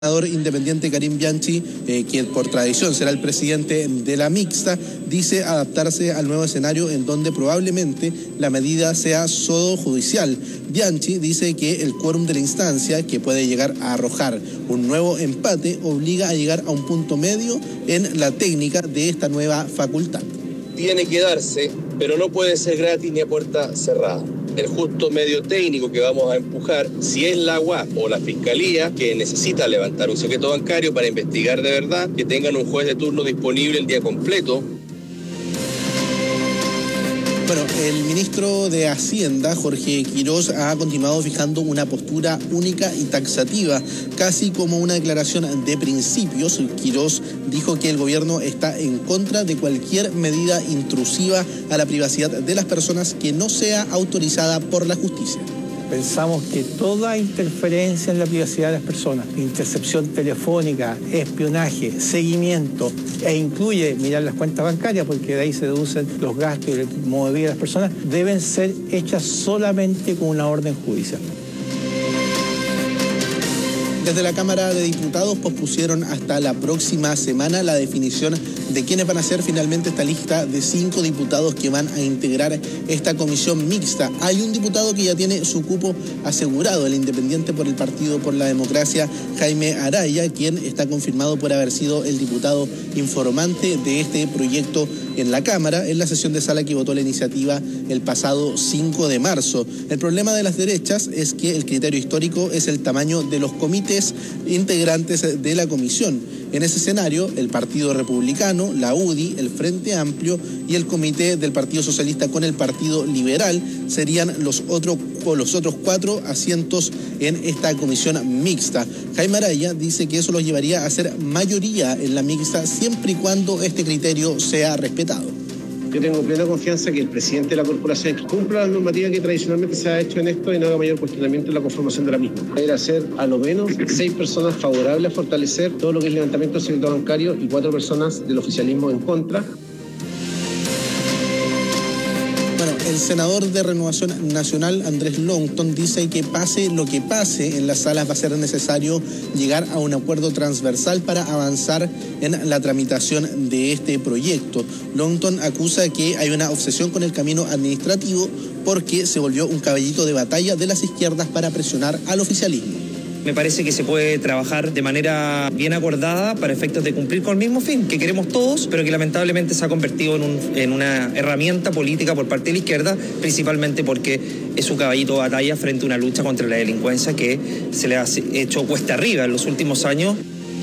senador independiente Karim Bianchi, quien por tradición será el presidente de la mixta, dice adaptarse al nuevo escenario en donde probablemente la medida sea solo judicial. Bianchi dice que el quórum de la instancia, que puede llegar a arrojar un nuevo empate, obliga a llegar a un punto medio en la técnica de esta nueva facultad. Tiene que darse, pero no puede ser gratis ni a puerta cerrada. El justo medio técnico que vamos a empujar, si es la UAP o la Fiscalía que necesita levantar un secreto bancario para investigar de verdad, que tengan un juez de turno disponible el día completo. Bueno, el ministro de Hacienda, Jorge Quirós, ha continuado fijando una postura única y taxativa, casi como una declaración de principios. Quirós dijo que el gobierno está en contra de cualquier medida intrusiva a la privacidad de las personas que no sea autorizada por la justicia. Pensamos que toda interferencia en la privacidad de las personas, intercepción telefónica, espionaje, seguimiento, e incluye mirar las cuentas bancarias, porque de ahí se deducen los gastos y el modo de vida de las personas, deben ser hechas solamente con una orden judicial. Desde la Cámara de Diputados pospusieron hasta la próxima semana la definición de quiénes van a ser finalmente esta lista de 5 diputados que van a integrar esta comisión mixta. Hay un diputado que ya tiene su cupo asegurado, el independiente por el Partido por la Democracia, Jaime Araya, quien está confirmado por haber sido el diputado informante de este proyecto en la Cámara, en la sesión de sala que votó la iniciativa el pasado 5 de marzo. El problema de las derechas es que el criterio histórico es el tamaño de los comités integrantes de la comisión. En ese escenario, el Partido Republicano, la UDI, el Frente Amplio y el Comité del Partido Socialista con el Partido Liberal serían los otros 4 asientos en esta comisión mixta. Jaime Araya dice que eso los llevaría a ser mayoría en la mixta siempre y cuando este criterio sea respetado. Yo tengo plena confianza que el presidente de la corporación cumpla la normativa que tradicionalmente se ha hecho en esto y no haga mayor cuestionamiento en la conformación de la misma. Era ser a lo menos 6 personas favorables a fortalecer todo lo que es levantamiento del secreto bancario y 4 personas del oficialismo en contra. Bueno, el senador de Renovación Nacional, Andrés Longton, dice que pase lo que pase en las salas va a ser necesario llegar a un acuerdo transversal para avanzar en la tramitación de este proyecto. Longton acusa que hay una obsesión con el camino administrativo porque se volvió un caballito de batalla de las izquierdas para presionar al oficialismo. Me parece que se puede trabajar de manera bien acordada para efectos de cumplir con el mismo fin que queremos todos, pero que lamentablemente se ha convertido en una herramienta política por parte de la izquierda, principalmente porque es un caballito de batalla frente a una lucha contra la delincuencia que se le ha hecho cuesta arriba en los últimos años.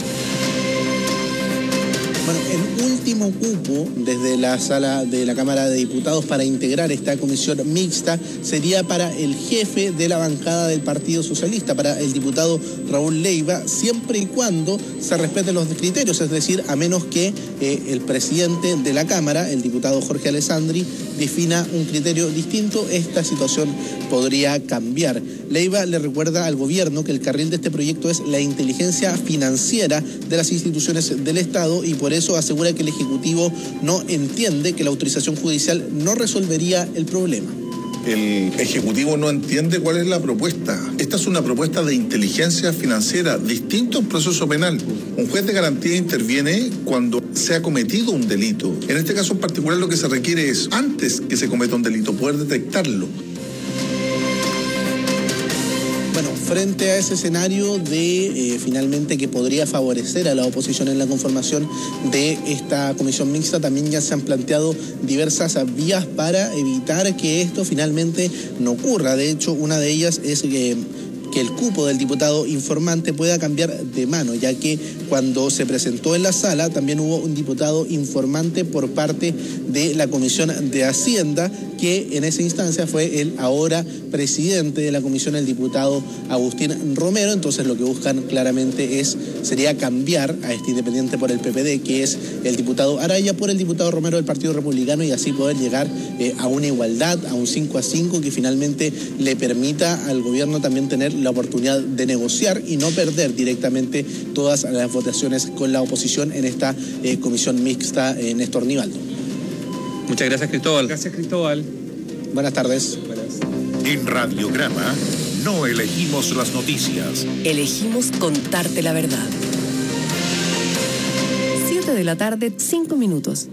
Bueno, el último cupo desde la sala de la Cámara de Diputados para integrar esta comisión mixta sería para el jefe de la bancada del Partido Socialista, para el diputado Raúl Leiva, siempre y cuando se respeten los criterios, es decir, a menos que el presidente de la Cámara, el diputado Jorge Alessandri, defina un criterio distinto, esta situación podría cambiar. Leiva le recuerda al gobierno que el carril de este proyecto es la inteligencia financiera de las instituciones del Estado y por eso asegura que el Ejecutivo no entiende que la autorización judicial no resolvería el problema. El Ejecutivo no entiende cuál es la propuesta. Esta es una propuesta de inteligencia financiera, distinto a un proceso penal. Un juez de garantía interviene cuando se ha cometido un delito. En este caso en particular lo que se requiere es, antes que se cometa un delito, poder detectarlo. Bueno, frente a ese escenario de finalmente que podría favorecer a la oposición en la conformación de esta comisión mixta, también ya se han planteado diversas vías para evitar que esto finalmente no ocurra. De hecho, una de ellas es que el cupo del diputado informante pueda cambiar de mano, ya que cuando se presentó en la sala también hubo un diputado informante por parte de la Comisión de Hacienda, que en esa instancia fue el ahora presidente de la comisión, el diputado Agustín Romero. Entonces lo que buscan claramente sería cambiar a este independiente por el PPD, que es el diputado Araya, por el diputado Romero del Partido Republicano y así poder llegar a una igualdad, a un 5-5 que finalmente le permita al gobierno también tener la oportunidad de negociar y no perder directamente todas las votaciones con la oposición en esta comisión mixta, Néstor Nivaldo. Muchas gracias, Cristóbal. Gracias, Cristóbal. Buenas tardes. En Radiograma no elegimos las noticias. Elegimos contarte la verdad. 7 de la tarde, 5 minutos.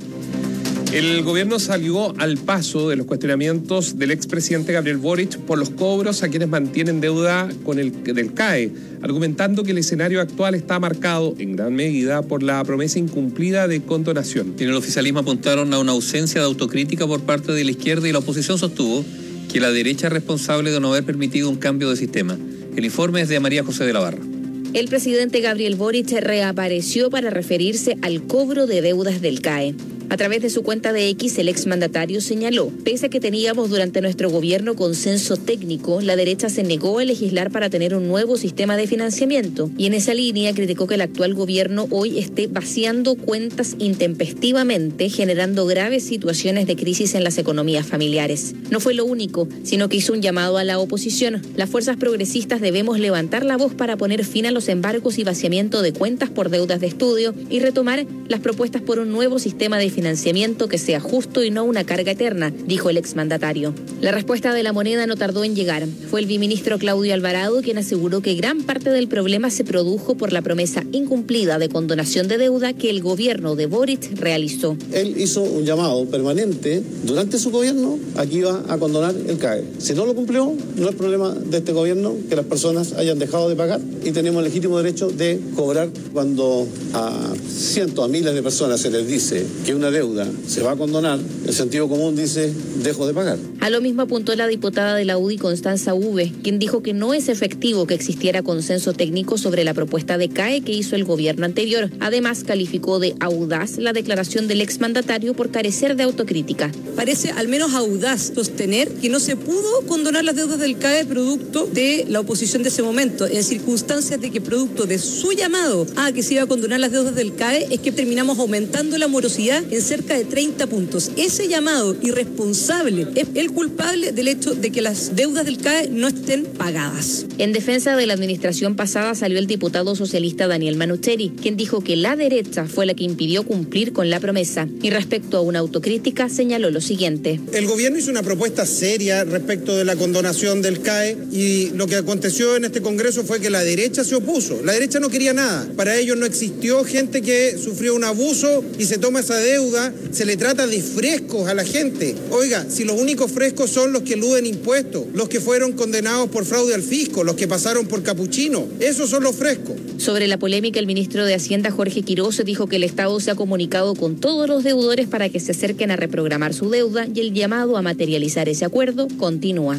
El gobierno salió al paso de los cuestionamientos del expresidente Gabriel Boric por los cobros a quienes mantienen deuda con del CAE, argumentando que el escenario actual está marcado en gran medida por la promesa incumplida de condonación. En el oficialismo apuntaron a una ausencia de autocrítica por parte de la izquierda y la oposición sostuvo que la derecha es responsable de no haber permitido un cambio de sistema. El informe es de María José de la Barra. El presidente Gabriel Boric reapareció para referirse al cobro de deudas del CAE. A través de su cuenta de X, el exmandatario señaló: pese a que teníamos durante nuestro gobierno consenso técnico, la derecha se negó a legislar para tener un nuevo sistema de financiamiento. Y en esa línea criticó que el actual gobierno hoy esté vaciando cuentas intempestivamente, generando graves situaciones de crisis en las economías familiares. No fue lo único, sino que hizo un llamado a la oposición. Las fuerzas progresistas debemos levantar la voz para poner fin a los embargos y vaciamiento de cuentas por deudas de estudio y retomar las propuestas por un nuevo sistema de financiamiento que sea justo y no una carga eterna, dijo el exmandatario. La respuesta de la moneda no tardó en llegar. Fue el biministro Claudio Alvarado quien aseguró que gran parte del problema se produjo por la promesa incumplida de condonación de deuda que el gobierno de Boric realizó. Él hizo un llamado permanente durante su gobierno a que iba a condonar el CAE. Si no lo cumplió, no es problema de este gobierno que las personas hayan dejado de pagar y tenemos el legítimo derecho de cobrar. Cuando a cientos, a miles de personas se les dice que una deuda se va a condonar, el sentido común dice: dejo de pagar. A lo mismo apuntó la diputada de la UDI, Constanza Uve, quien dijo que no es efectivo que existiera consenso técnico sobre la propuesta de CAE que hizo el gobierno anterior. Además, calificó de audaz la declaración del exmandatario por carecer de autocrítica. Parece al menos audaz sostener que no se pudo condonar las deudas del CAE producto de la oposición de ese momento, en circunstancias de que producto de su llamado a que se iba a condonar las deudas del CAE es que terminamos aumentando la morosidad en cerca de 30 puntos. Ese llamado irresponsable es el culpable del hecho de que las deudas del CAE no estén pagadas. En defensa de la administración pasada salió el diputado socialista Daniel Manucheri, quien dijo que la derecha fue la que impidió cumplir con la promesa. Y respecto a una autocrítica, señaló lo siguiente: el gobierno hizo una propuesta seria respecto de la condonación del CAE y lo que aconteció en este Congreso fue que la derecha se opuso. La derecha no quería nada. Para ellos no existió gente que sufrió un abuso y se toma esa deuda, se le trata de frescos a la gente. Oiga, si los únicos frescos son los que eluden impuestos, los que fueron condenados por fraude al fisco, los que pasaron por capuchino, esos son los frescos. Sobre la polémica, el ministro de Hacienda, Jorge Quiroz, dijo que el Estado se ha comunicado con todos los deudores para que se acerquen a reprogramar su deuda y el llamado a materializar ese acuerdo continúa.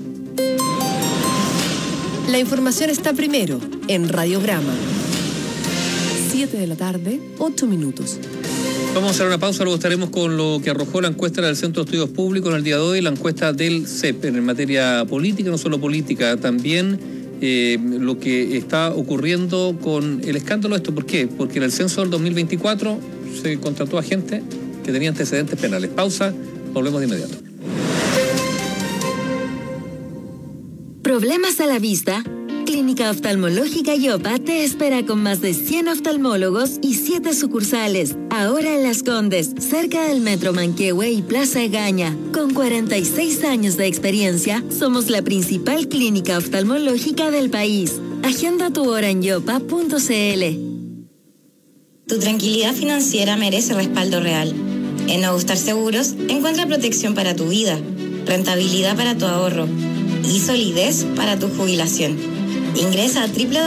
La información está primero en Radiograma. 7 de la tarde, 8 minutos. Vamos a hacer una pausa, luego estaremos con lo que arrojó la encuesta del Centro de Estudios Públicos en el día de hoy, la encuesta del CEP en materia política, no solo política, también lo que está ocurriendo con el escándalo de esto. ¿Por qué? Porque en el censo del 2024 se contrató a gente que tenía antecedentes penales. Pausa, volvemos de inmediato. ¿Problemas a la vista? Clínica Oftalmológica Yopa te espera con más de 100 oftalmólogos y 7 sucursales. Ahora en Las Condes, cerca del Metro Manquehue y Plaza Egaña. Con 46 años de experiencia, somos la principal clínica oftalmológica del país. Agenda tu hora en yopa.cl. Tu tranquilidad financiera merece respaldo real. En Ogostar Seguros encuentra protección para tu vida, rentabilidad para tu ahorro y solidez para tu jubilación. Ingresa a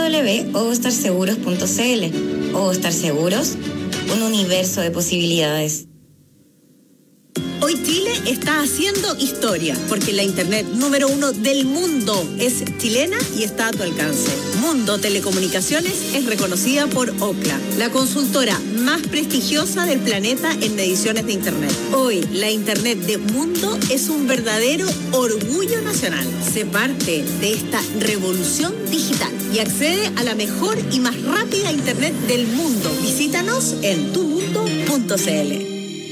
www.ogostarseguros.cl. Ogostar Seguros, un universo de posibilidades. Hoy Chile está haciendo historia, porque la internet número 1 del mundo es chilena y está a tu alcance. Mundo Telecomunicaciones es reconocida por Ookla, la consultora más prestigiosa del planeta en mediciones de internet. Hoy, la internet de Mundo es un verdadero orgullo nacional. Sé parte de esta revolución digital y accede a la mejor y más rápida internet del mundo. Visítanos en tumundo.cl.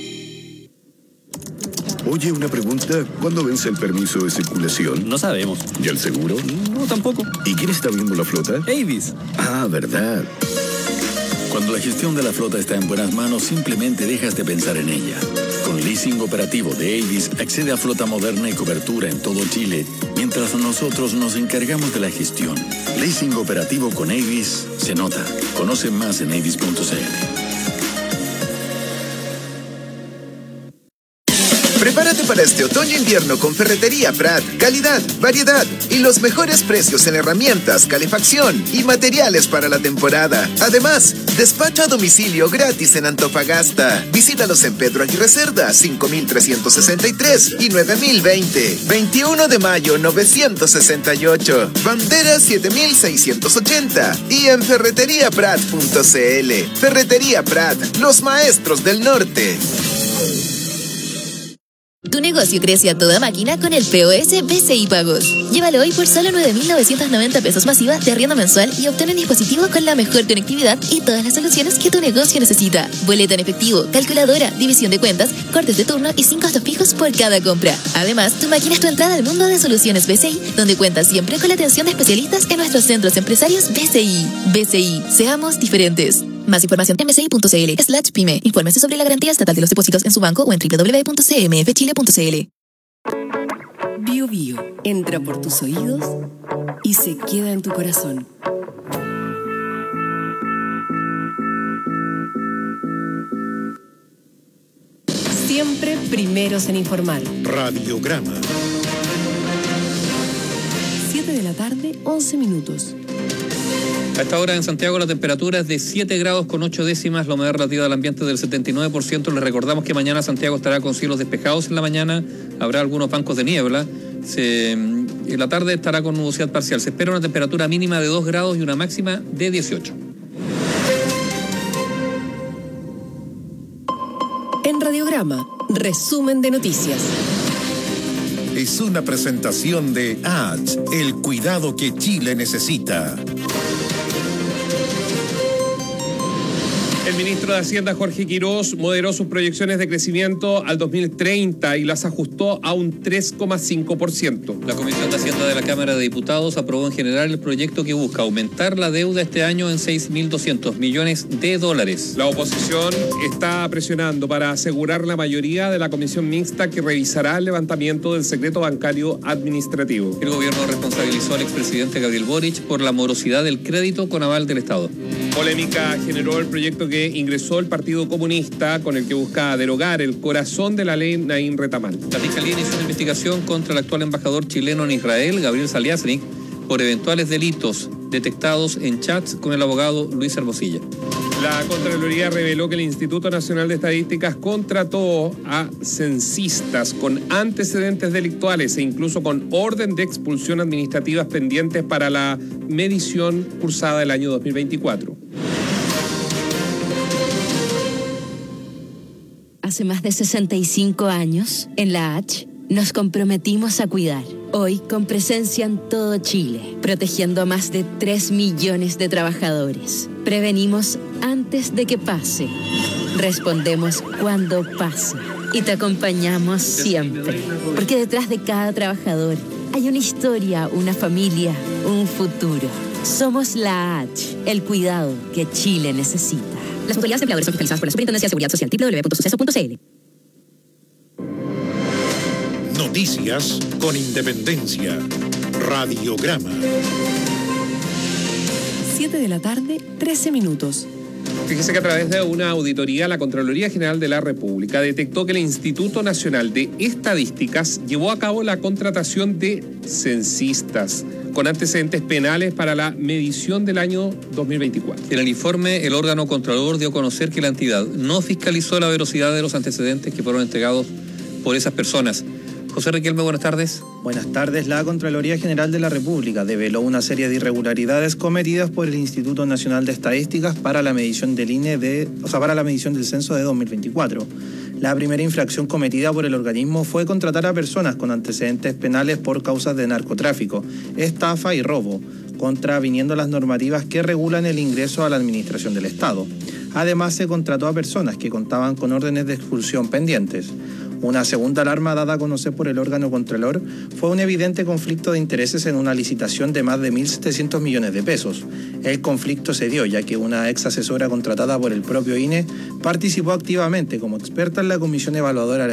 Oye, una pregunta. ¿Cuándo vence el permiso de circulación? No sabemos. ¿Y el seguro? No, tampoco. ¿Y quién está viendo la flota? Avis. Ah, ¿verdad? Cuando la gestión de la flota está en buenas manos, simplemente dejas de pensar en ella. Con el leasing operativo de Avis accede a flota moderna y cobertura en todo Chile, mientras nosotros nos encargamos de la gestión. Leasing operativo con Avis se nota. Conoce más en avis.cl. Prepárate para este otoño-invierno con Ferretería Prat. Calidad, variedad y los mejores precios en herramientas, calefacción y materiales para la temporada. Además, despacho a domicilio gratis en Antofagasta. Visítalos en Pedro Aguirre Cerda, 5363 y 9020. 21 de mayo, 968. Bandera 7680. Y en ferreteriaprat.cl. Ferretería Prat, los maestros del norte. Tu negocio crece a toda máquina con el POS BCI Pagos. Llévalo hoy por solo 9.990 pesos masiva de arriendo mensual y obtén un dispositivo con la mejor conectividad y todas las soluciones que tu negocio necesita. Boleta en efectivo, calculadora, división de cuentas, cortes de turno y 5 costos fijos por cada compra. Además, tu máquina es tu entrada al mundo de soluciones BCI, donde cuentas siempre con la atención de especialistas en nuestros centros empresarios BCI. BCI, seamos diferentes. Más información en bci.cl/pyme. Infórmese sobre la garantía estatal de los depósitos en su banco o en www.cmfchile.cl. Bio Bio entra por tus oídos y se queda en tu corazón. Siempre primeros en informar. Radiograma. 7 de la tarde, 11 minutos. A esta hora en Santiago la temperatura es de 7 grados con 8 décimas, la humedad relativa del ambiente del 79%. Les recordamos que mañana Santiago estará con cielos despejados en la mañana, habrá algunos bancos de niebla. En la tarde estará con nubosidad parcial. Se espera una temperatura mínima de 2 grados y una máxima de 18. En Radiograma, resumen de noticias. Es una presentación de ADS, el cuidado que Chile necesita. El ministro de Hacienda, Jorge Quirós, moderó sus proyecciones de crecimiento al 2030 y las ajustó a un 3,5%. La Comisión de Hacienda de la Cámara de Diputados aprobó en general el proyecto que busca aumentar la deuda este año en $6.200 millones. La oposición está presionando para asegurar la mayoría de la comisión mixta que revisará el levantamiento del secreto bancario administrativo. El gobierno responsabilizó al expresidente Gabriel Boric por la morosidad del crédito con aval del Estado. Polémica generó el proyecto que ingresó el Partido Comunista, con el que busca derogar el corazón de la ley Naim Retamal. La Fiscalía inició una investigación contra el actual embajador chileno en Israel, Gabriel Saliasnik, por eventuales delitos detectados en chats con el abogado Luis Hermosilla. La Contraloría reveló que el Instituto Nacional de Estadísticas contrató a censistas con antecedentes delictuales e incluso con orden de expulsión administrativas pendientes para la medición cursada el año 2024. Hace más de 65 años, en la H, nos comprometimos a cuidar. Hoy, con presencia en todo Chile, protegiendo a más de 3 millones de trabajadores. Prevenimos antes de que pase. Respondemos cuando pase. Y te acompañamos siempre. Porque detrás de cada trabajador hay una historia, una familia, un futuro. Somos la H, el cuidado que Chile necesita. Las mutualidades de empleadores son fiscalizadas por la Superintendencia de Seguridad Social, www.suceso.cl. Noticias con independencia. Radiograma. 7 de la tarde, 13 minutos. Fíjese que a través de una auditoría, la Contraloría General de la República detectó que el Instituto Nacional de Estadísticas llevó a cabo la contratación de censistas con antecedentes penales para la medición del año 2024. En el informe, el órgano controlador dio a conocer que la entidad no fiscalizó la veracidad de los antecedentes que fueron entregados por esas personas. José Riquelme, buenas tardes. Buenas tardes. La Contraloría General de la República develó una serie de irregularidades cometidas por el Instituto Nacional de Estadísticas para la medición del para la medición del censo de 2024. La primera infracción cometida por el organismo fue contratar a personas con antecedentes penales por causas de narcotráfico, estafa y robo, contraviniendo las normativas que regulan el ingreso a la administración del Estado. Además, se contrató a personas que contaban con órdenes de expulsión pendientes. Una segunda alarma dada a conocer por el órgano Contralor fue un evidente conflicto de intereses en una licitación de más de 1.700 millones de pesos. El conflicto se dio ya que una ex asesora contratada por el propio INE participó activamente como experta en la comisión evaluadora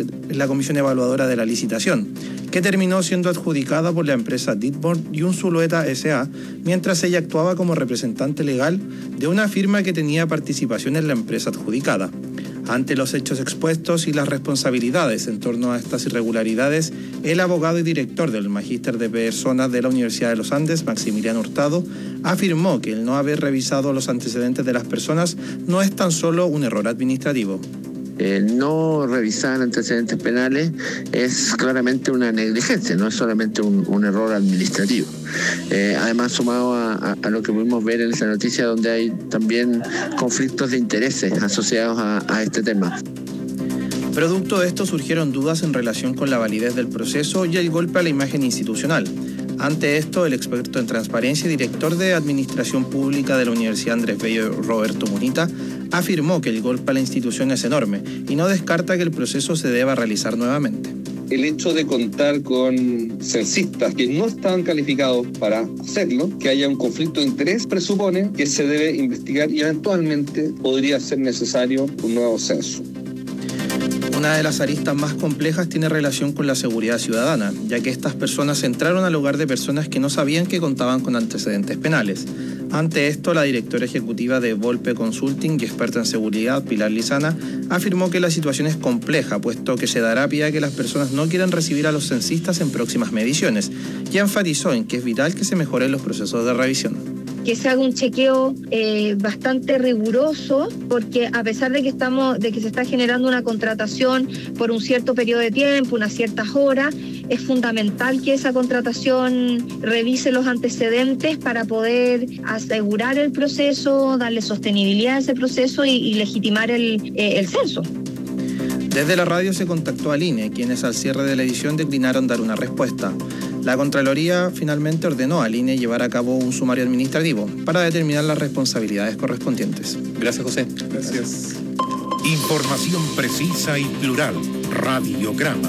de la licitación, que terminó siendo adjudicada por la empresa Ditborn y un Zulueta S.A., mientras ella actuaba como representante legal de una firma que tenía participación en la empresa adjudicada. Ante los hechos expuestos y las responsabilidades en torno a estas irregularidades, el abogado y director del Magíster de Personas de la Universidad de los Andes, Maximiliano Hurtado, afirmó que el no haber revisado los antecedentes de las personas no es tan solo un error administrativo. El no revisar antecedentes penales es claramente una negligencia, no es solamente un error administrativo. Además, sumado a lo que pudimos ver en esa noticia, donde hay también conflictos de intereses asociados a este tema. Producto de esto surgieron dudas en relación con la validez del proceso y el golpe a la imagen institucional. Ante esto, el experto en transparencia y director de Administración Pública de la Universidad Andrés Bello, Roberto Munita, afirmó que el golpe a la institución es enorme y no descarta que el proceso se deba realizar nuevamente. El hecho de contar con censistas que no estaban calificados para hacerlo, que haya un conflicto de interés, presupone que se debe investigar y eventualmente podría ser necesario un nuevo censo. Una de las aristas más complejas tiene relación con la seguridad ciudadana, ya que estas personas entraron al hogar de personas que no sabían que contaban con antecedentes penales. Ante esto, la directora ejecutiva de Volpe Consulting y experta en seguridad, Pilar Lizana, afirmó que la situación es compleja, puesto que se dará pie a que las personas no quieran recibir a los censistas en próximas mediciones, y enfatizó en que es vital que se mejoren los procesos de revisión. Que se haga un chequeo bastante riguroso, porque a pesar de que se está generando una contratación por un cierto periodo de tiempo, unas ciertas horas, es fundamental que esa contratación revise los antecedentes para poder asegurar el proceso, darle sostenibilidad a ese proceso y legitimar el censo. Desde la radio se contactó al INE, quienes al cierre de la edición declinaron dar una respuesta. La Contraloría finalmente ordenó al INE llevar a cabo un sumario administrativo para determinar las responsabilidades correspondientes. Gracias, José. Gracias. Información precisa y plural. Radiograma.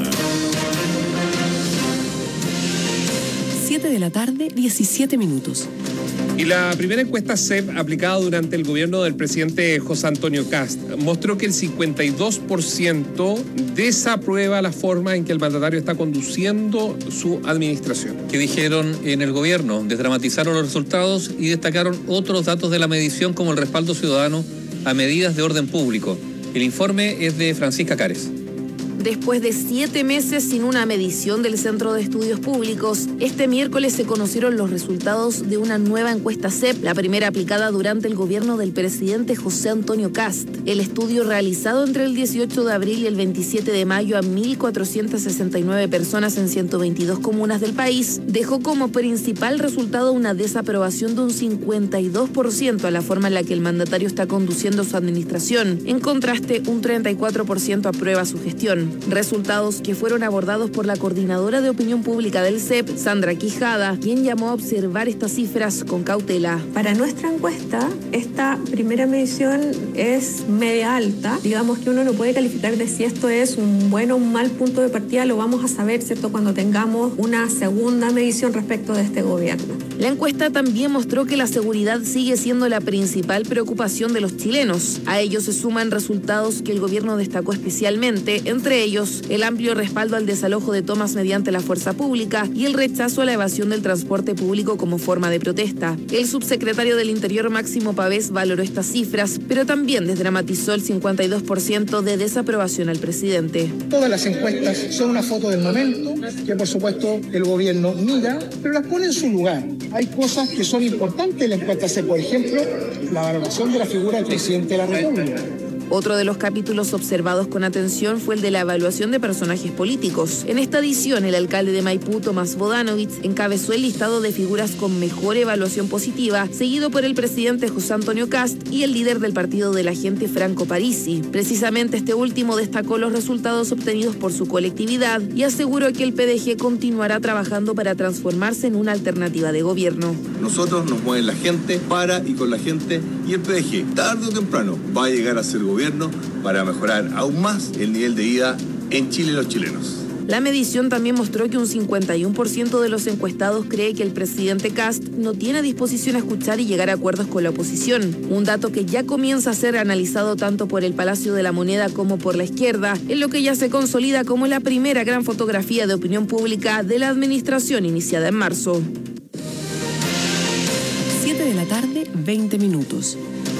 7 de la tarde, 17 minutos. Y la primera encuesta CEP aplicada durante el gobierno del presidente José Antonio Kast mostró que el 52% desaprueba la forma en que el mandatario está conduciendo su administración. ¿Qué dijeron en el gobierno? Desdramatizaron los resultados y destacaron otros datos de la medición como el respaldo ciudadano a medidas de orden público. El informe es de Francisca Cares. Después de 7 meses sin una medición del Centro de Estudios Públicos, este miércoles se conocieron los resultados de una nueva encuesta CEP, la primera aplicada durante el gobierno del presidente José Antonio Kast. El estudio realizado entre el 18 de abril y el 27 de mayo a 1.469 personas en 122 comunas del país dejó como principal resultado una desaprobación de un 52% a la forma en la que el mandatario está conduciendo su administración. En contraste, un 34% aprueba su gestión. Resultados que fueron abordados por la coordinadora de opinión pública del CEP, Sandra Quijada, quien llamó a observar estas cifras con cautela. Para nuestra encuesta, esta primera medición es media alta. Digamos que uno no puede calificar de si esto es un buen o un mal punto de partida, lo vamos a saber, ¿cierto?, cuando tengamos una segunda medición respecto de este gobierno. La encuesta también mostró que la seguridad sigue siendo la principal preocupación de los chilenos. A ello se suman resultados que el gobierno destacó especialmente, entre ellos el amplio respaldo al desalojo de tomas mediante la fuerza pública y el rechazo a la evasión del transporte público como forma de protesta. El subsecretario del Interior, Máximo Pavés, valoró estas cifras, pero también desdramatizó el 52% de desaprobación al presidente. Todas las encuestas son una foto del momento, que por supuesto el gobierno mira, pero las pone en su lugar. Hay cosas que son importantes en la encuesta, por ejemplo, la valoración de la figura del presidente de la República. Otro de los capítulos observados con atención fue el de la evaluación de personajes políticos. En esta edición, el alcalde de Maipú, Tomás Bodanovich, encabezó el listado de figuras con mejor evaluación positiva, seguido por el presidente José Antonio Kast y el líder del Partido de la Gente, Franco Parisi. Precisamente este último destacó los resultados obtenidos por su colectividad y aseguró que el PDG continuará trabajando para transformarse en una alternativa de gobierno. Nosotros nos mueve la gente, para y con la gente, y el PDG, tarde o temprano, va a llegar a ser gobierno para mejorar aún más el nivel de vida en Chile los chilenos. La medición también mostró que un 51% de los encuestados cree que el presidente Kast no tiene disposición a escuchar y llegar a acuerdos con la oposición, un dato que ya comienza a ser analizado tanto por el Palacio de la Moneda como por la izquierda, en lo que ya se consolida como la primera gran fotografía de opinión pública de la administración iniciada en marzo. 7 de la tarde, 20 minutos.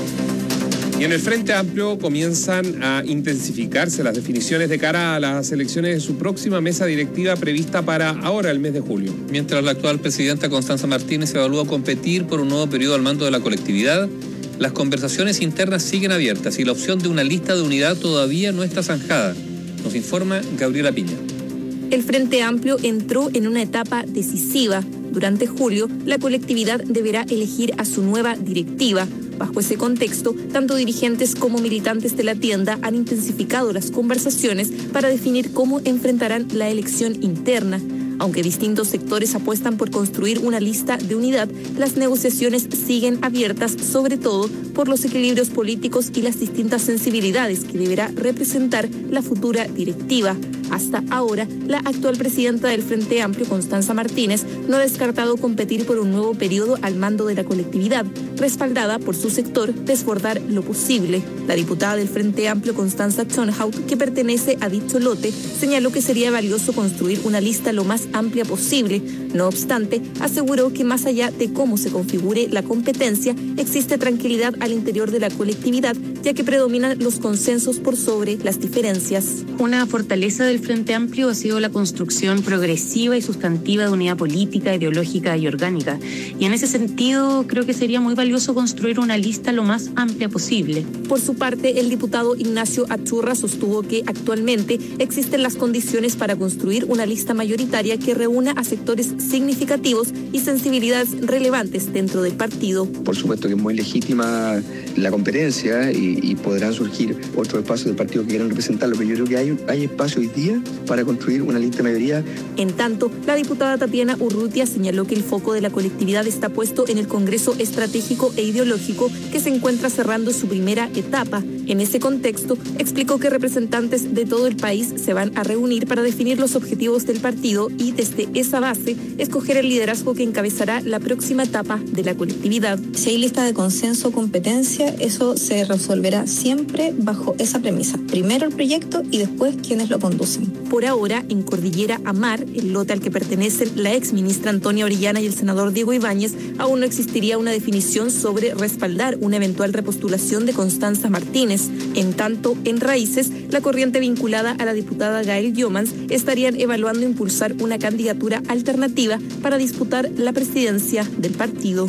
Y en el Frente Amplio comienzan a intensificarse las definiciones de cara a las elecciones de su próxima mesa directiva prevista para ahora, el mes de julio. Mientras la actual presidenta Constanza Martínez evalúa competir por un nuevo periodo al mando de la colectividad, las conversaciones internas siguen abiertas y la opción de una lista de unidad todavía no está zanjada. Nos informa Gabriela Piña. El Frente Amplio entró en una etapa decisiva. Durante julio, la colectividad deberá elegir a su nueva directiva. Bajo ese contexto, tanto dirigentes como militantes de la tienda han intensificado las conversaciones para definir cómo enfrentarán la elección interna. Aunque distintos sectores apuestan por construir una lista de unidad, las negociaciones siguen abiertas, sobre todo por los equilibrios políticos y las distintas sensibilidades que deberá representar la futura directiva. Hasta ahora, la actual presidenta del Frente Amplio, Constanza Martínez, no ha descartado competir por un nuevo periodo al mando de la colectividad, respaldada por su sector Desbordar lo Posible. La diputada del Frente Amplio, Constanza Schönhaut, que pertenece a dicho lote, señaló que sería valioso construir una lista lo más amplia posible. No obstante, aseguró que más allá de cómo se configure la competencia, existe tranquilidad al interior de la colectividad, ya que predominan los consensos por sobre las diferencias. Una fortaleza del Frente Amplio ha sido la construcción progresiva y sustantiva de unidad política, ideológica y orgánica. Y en ese sentido, creo que sería muy valioso construir una lista lo más amplia posible. Por su parte, el diputado Ignacio Achurra sostuvo que actualmente existen las condiciones para construir una lista mayoritaria que reúna a sectores significativos y sensibilidades relevantes dentro del partido. Por supuesto que es muy legítima la competencia y podrán surgir otros espacios del partido que quieran representarlo, pero yo creo que hay espacio hoy día para construir una lista de mayoría. En tanto, la diputada Tatiana Urrutia señaló que el foco de la colectividad está puesto en el Congreso Estratégico e Ideológico que se encuentra cerrando su primera etapa. En ese contexto, explicó que representantes de todo el país se van a reunir para definir los objetivos del partido y desde esa base escoger el liderazgo que encabezará la próxima etapa de la colectividad. Si hay lista de consenso o competencia, eso se resolverá siempre bajo esa premisa. Primero el proyecto y después quienes lo conducen. Por ahora, en Cordillera Amar, el lote al que pertenecen la exministra Antonia Orellana y el senador Diego Ibáñez, aún no existiría una definición sobre respaldar una eventual repostulación de Constanza Martínez. En tanto, en Raíces, la corriente vinculada a la diputada Gael Yomans estarían evaluando impulsar una candidatura alternativa para disputar la presidencia del partido.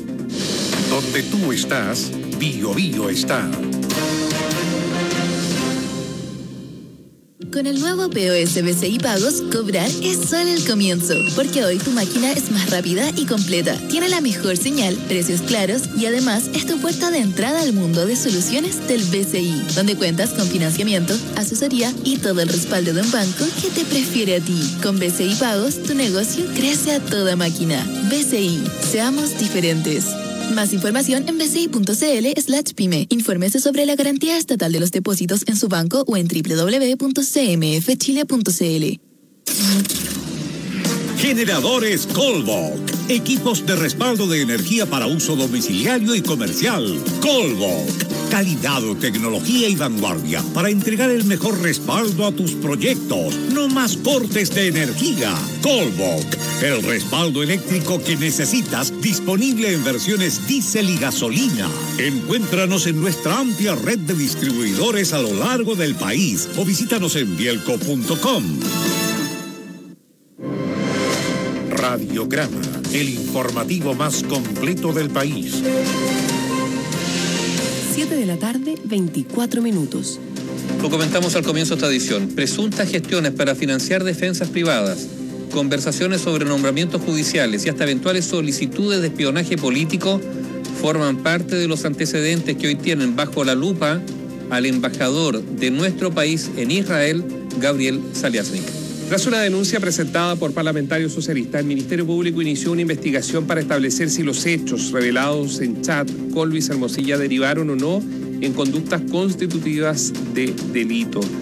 Donde tú estás, Bio Bio está. Con el nuevo POS BCI Pagos, cobrar es solo el comienzo, porque hoy tu máquina es más rápida y completa, tiene la mejor señal, precios claros y además es tu puerta de entrada al mundo de soluciones del BCI, donde cuentas con financiamiento, asesoría y todo el respaldo de un banco que te prefiere a ti. Con BCI Pagos, tu negocio crece a toda máquina. BCI, seamos diferentes. Más información en bci.cl/pyme. Infórmese sobre la garantía estatal de los depósitos en su banco o en www.cmfchile.cl. Generadores Colbok. Equipos de respaldo de energía para uso domiciliario y comercial. Colbok. Calidad, tecnología y vanguardia para entregar el mejor respaldo a tus proyectos. No más cortes de energía. Colbok. El respaldo eléctrico que necesitas, disponible en versiones diésel y gasolina. Encuéntranos en nuestra amplia red de distribuidores a lo largo del país o visítanos en bielco.com. Radiograma, el informativo más completo del país. 7 de la tarde, 24 minutos. Lo comentamos al comienzo de esta edición. Presuntas gestiones para financiar defensas privadas, conversaciones sobre nombramientos judiciales y hasta eventuales solicitudes de espionaje político forman parte de los antecedentes que hoy tienen bajo la lupa al embajador de nuestro país en Israel, Gabriel Saliasnik. Tras una denuncia presentada por parlamentarios socialistas, el Ministerio Público inició una investigación para establecer si los hechos revelados en chat con Luis Hermosilla derivaron o no en conductas constitutivas de delito.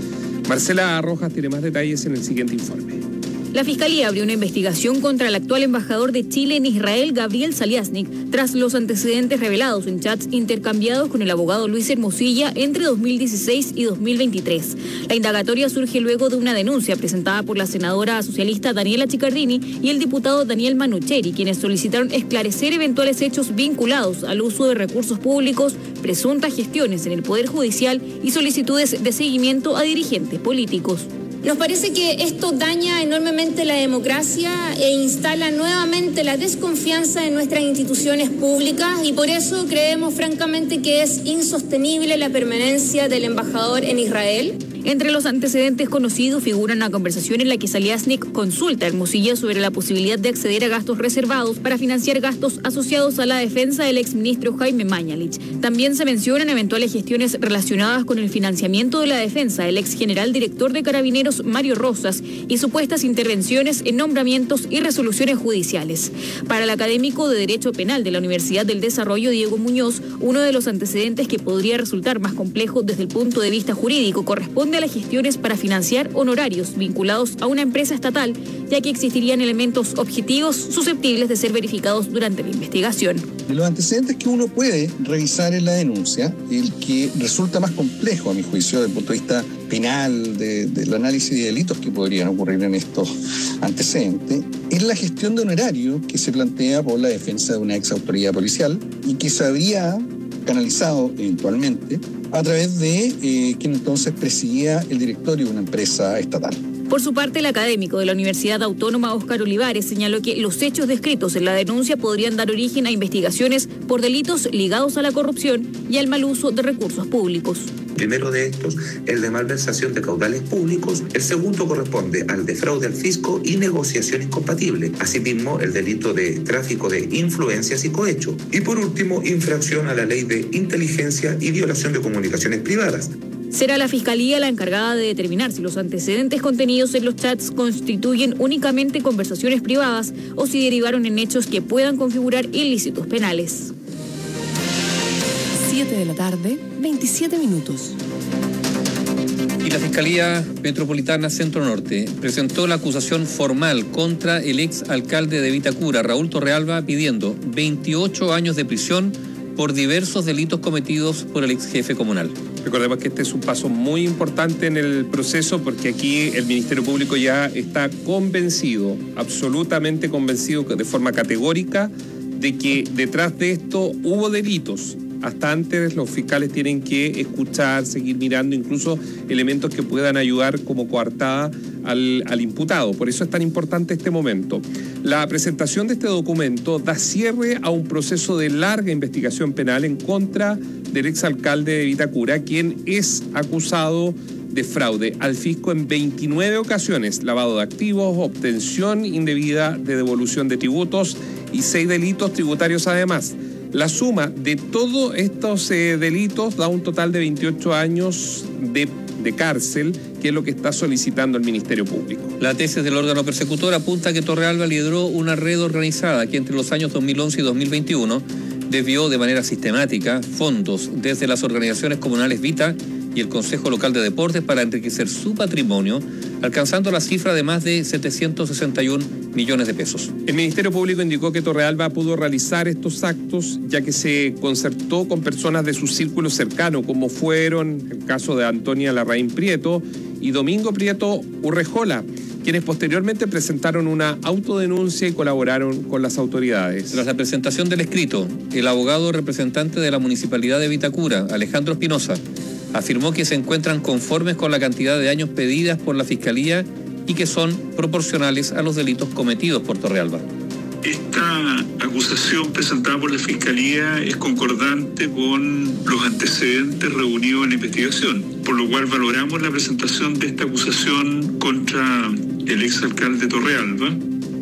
Marcela Rojas tiene más detalles en el siguiente informe. La Fiscalía abrió una investigación contra el actual embajador de Chile en Israel, Gabriel Saliasnik, tras los antecedentes revelados en chats intercambiados con el abogado Luis Hermosilla entre 2016 y 2023. La indagatoria surge luego de una denuncia presentada por la senadora socialista Daniela Chiccardini y el diputado Daniel Manucheri, quienes solicitaron esclarecer eventuales hechos vinculados al uso de recursos públicos, presuntas gestiones en el Poder Judicial y solicitudes de seguimiento a dirigentes políticos. Nos parece que esto daña enormemente la democracia e instala nuevamente la desconfianza en nuestras instituciones públicas y por eso creemos francamente que es insostenible la permanencia del embajador en Israel. Entre los antecedentes conocidos figura una conversación en la que Saliasnik consulta a Hermosilla sobre la posibilidad de acceder a gastos reservados para financiar gastos asociados a la defensa del exministro Jaime Mañalich. También se mencionan eventuales gestiones relacionadas con el financiamiento de la defensa del ex general director de Carabineros Mario Rosas y supuestas intervenciones en nombramientos y resoluciones judiciales. Para el académico de Derecho Penal de la Universidad del Desarrollo, Diego Muñoz, uno de los antecedentes que podría resultar más complejo desde el punto de vista jurídico corresponde a las gestiones para financiar honorarios vinculados a una empresa estatal, ya que existirían elementos objetivos susceptibles de ser verificados durante la investigación. De los antecedentes que uno puede revisar en la denuncia, el que resulta más complejo, a mi juicio, desde el punto de vista penal, del análisis de delitos que podrían ocurrir en estos antecedentes, es la gestión de honorario que se plantea por la defensa de una ex autoridad policial y que se habría canalizado eventualmente a través de quien entonces presidía el directorio de una empresa estatal. Por su parte, el académico de la Universidad Autónoma, Óscar Olivares, señaló que los hechos descritos en la denuncia podrían dar origen a investigaciones por delitos ligados a la corrupción y al mal uso de recursos públicos. Primero de estos, el de malversación de caudales públicos. El segundo corresponde al de fraude al fisco y negociación incompatible. Asimismo, el delito de tráfico de influencias y cohecho. Y por último, infracción a la ley de inteligencia y violación de comunicaciones privadas. Será la Fiscalía la encargada de determinar si los antecedentes contenidos en los chats constituyen únicamente conversaciones privadas o si derivaron en hechos que puedan configurar ilícitos penales. 7 de la tarde, 27 minutos. Y la Fiscalía Metropolitana Centro Norte presentó la acusación formal contra el ex alcalde de Vitacura, Raúl Torrealba, pidiendo 28 años de prisión por diversos delitos cometidos por el ex jefe comunal. Recordemos que este es un paso muy importante en el proceso porque aquí el Ministerio Público ya está convencido, absolutamente convencido de forma categórica de que detrás de esto hubo delitos. Hasta antes los fiscales tienen que escuchar, seguir mirando incluso elementos que puedan ayudar como coartada al imputado. Por eso es tan importante este momento. La presentación de este documento da cierre a un proceso de larga investigación penal en contra del exalcalde de Vitacura, quien es acusado de fraude al fisco en 29 ocasiones, lavado de activos, obtención indebida de devolución de tributos y 6 delitos tributarios además. La suma de todos estos delitos da un total de 28 años de cárcel, que es lo que está solicitando el Ministerio Público. La tesis del órgano persecutor apunta que Torrealba lideró una red organizada que entre los años 2011 y 2021 desvió de manera sistemática fondos desde las organizaciones comunales Vita y el Consejo Local de Deportes para enriquecer su patrimonio, alcanzando la cifra de más de 761 millones de pesos. El Ministerio Público indicó que Torrealba pudo realizar estos actos ya que se concertó con personas de su círculo cercano, como fueron el caso de Antonia Larraín Prieto y Domingo Prieto Urrejola, quienes posteriormente presentaron una autodenuncia y colaboraron con las autoridades. Tras la presentación del escrito, el abogado representante de la Municipalidad de Vitacura, Alejandro Espinosa, afirmó que se encuentran conformes con la cantidad de años pedidas por la Fiscalía y que son proporcionales a los delitos cometidos por Torrealba. Esta acusación presentada por la Fiscalía es concordante con los antecedentes reunidos en la investigación, por lo cual valoramos la presentación de esta acusación contra el exalcalde Torrealba.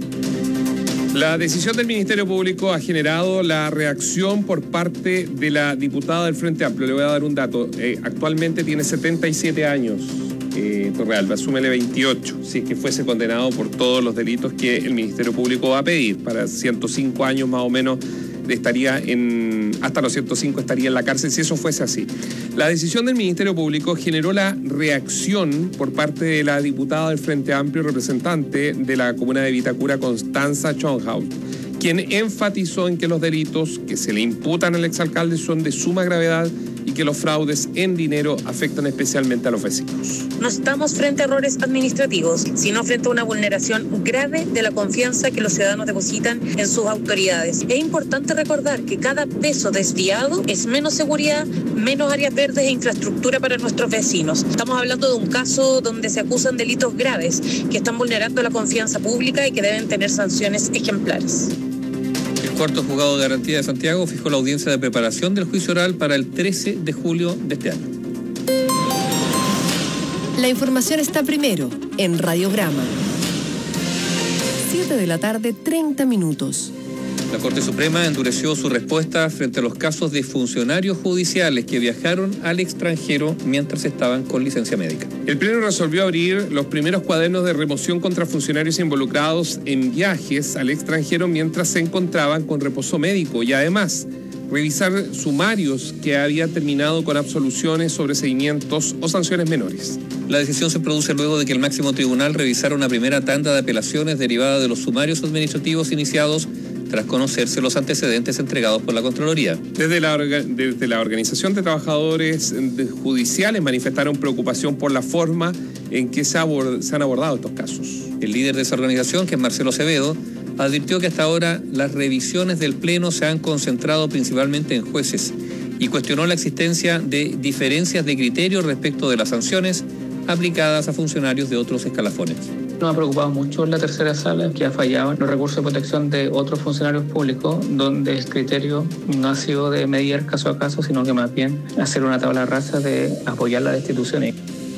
La decisión del Ministerio Público ha generado la reacción por parte de la diputada del Frente Amplio. Le voy a dar un dato. Actualmente tiene 77 años Torrealba, súmele 28, si es que fuese condenado por todos los delitos que el Ministerio Público va a pedir. Para 105 años más o menos estaría en hasta los 105 estaría en la cárcel si eso fuese así. La decisión del Ministerio Público generó la reacción por parte de la diputada del Frente Amplio, representante de la comuna de Vitacura, Constanza Schönhaus, quien enfatizó en que los delitos que se le imputan al exalcalde son de suma gravedad y que los fraudes en dinero afectan especialmente a los vecinos. No estamos frente a errores administrativos, sino frente a una vulneración grave de la confianza que los ciudadanos depositan en sus autoridades. Es importante recordar que cada peso desviado es menos seguridad, menos áreas verdes e infraestructura para nuestros vecinos. Estamos hablando de un caso donde se acusan delitos graves que están vulnerando la confianza pública y que deben tener sanciones ejemplares. El cuarto juzgado de garantía de Santiago fijó la audiencia de preparación del juicio oral para el 13 de julio de este año. La información está primero en Radiograma. 7 de la tarde, 30 minutos. La Corte Suprema endureció su respuesta frente a los casos de funcionarios judiciales que viajaron al extranjero mientras estaban con licencia médica. El Pleno resolvió abrir los primeros cuadernos de remoción contra funcionarios involucrados en viajes al extranjero mientras se encontraban con reposo médico y además revisar sumarios que habían terminado con absoluciones, sobreseimientos o sanciones menores. La decisión se produce luego de que el máximo tribunal revisara una primera tanda de apelaciones derivada de los sumarios administrativos iniciados tras conocerse los antecedentes entregados por la Contraloría. Desde la Organización de Trabajadores Judiciales manifestaron preocupación por la forma en que se han abordado estos casos. El líder de esa organización, que es Marcelo Acevedo, advirtió que hasta ahora las revisiones del Pleno se han concentrado principalmente en jueces y cuestionó la existencia de diferencias de criterio respecto de las sanciones aplicadas a funcionarios de otros escalafones. Nos ha preocupado mucho la tercera sala, que ha fallado en los recursos de protección de otros funcionarios públicos, donde el criterio no ha sido de medir caso a caso, sino que más bien hacer una tabla rasa de apoyar las destituciones.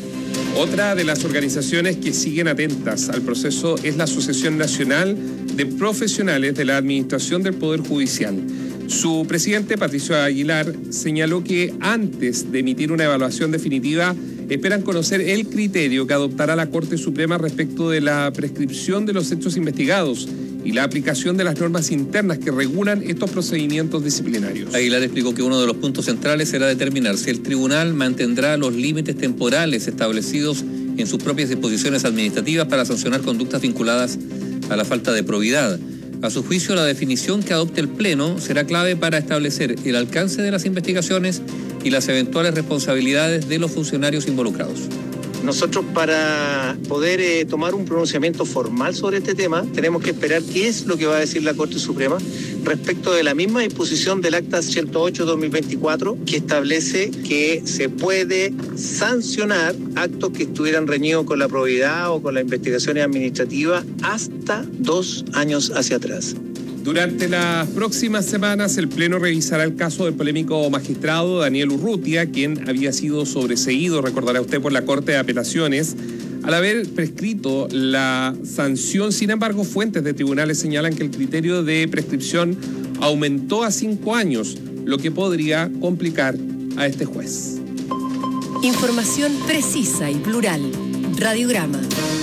Otra de las organizaciones que siguen atentas al proceso es la Asociación Nacional de Profesionales de la Administración del Poder Judicial. Su presidente, Patricio Aguilar, señaló que antes de emitir una evaluación definitiva, esperan conocer el criterio que adoptará la Corte Suprema respecto de la prescripción de los hechos investigados y la aplicación de las normas internas que regulan estos procedimientos disciplinarios. Aguilar explicó que uno de los puntos centrales será determinar si el tribunal mantendrá los límites temporales establecidos en sus propias disposiciones administrativas para sancionar conductas vinculadas a la falta de probidad. A su juicio, la definición que adopte el Pleno será clave para establecer el alcance de las investigaciones y las eventuales responsabilidades de los funcionarios involucrados. Nosotros, para poder tomar un pronunciamiento formal sobre este tema, tenemos que esperar qué es lo que va a decir la Corte Suprema respecto de la misma disposición del Acta 108-2024, que establece que se puede sancionar actos que estuvieran reñidos con la probidad o con las investigaciones administrativas hasta 2 años hacia atrás. Durante las próximas semanas, el Pleno revisará el caso del polémico magistrado Daniel Urrutia, quien había sido sobreseído, recordará usted, por la Corte de Apelaciones, al haber prescrito la sanción. Sin embargo, fuentes de tribunales señalan que el criterio de prescripción aumentó a 5 años, lo que podría complicar a este juez. Información precisa y plural. Radiograma.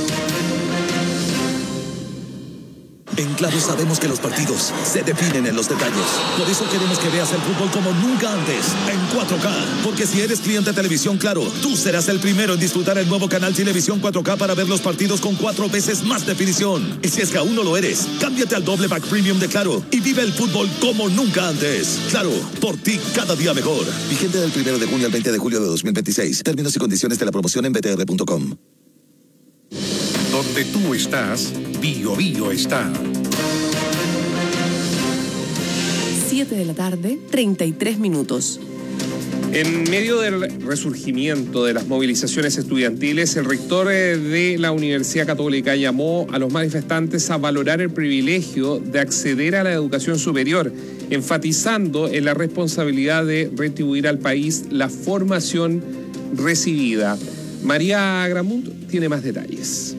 En Claro sabemos que los partidos se definen en los detalles. Por eso queremos que veas el fútbol como nunca antes, en 4K. Porque si eres cliente de Televisión Claro, tú serás el primero en disfrutar el nuevo canal Televisión 4K para ver los partidos con 4 veces más definición. Y si es que aún no lo eres, cámbiate al doble pack premium de Claro y vive el fútbol como nunca antes. Claro, por ti cada día mejor. Vigente del 1 de junio al 20 de julio de 2026. Términos y condiciones de la promoción en btr.com. Donde tú estás, Bio Bio está. 7 de la tarde, 33 minutos. En medio del resurgimiento de las movilizaciones estudiantiles, el rector de la Universidad Católica llamó a los manifestantes a valorar el privilegio de acceder a la educación superior, enfatizando en la responsabilidad de retribuir al país la formación recibida. María Gramunt tiene más detalles.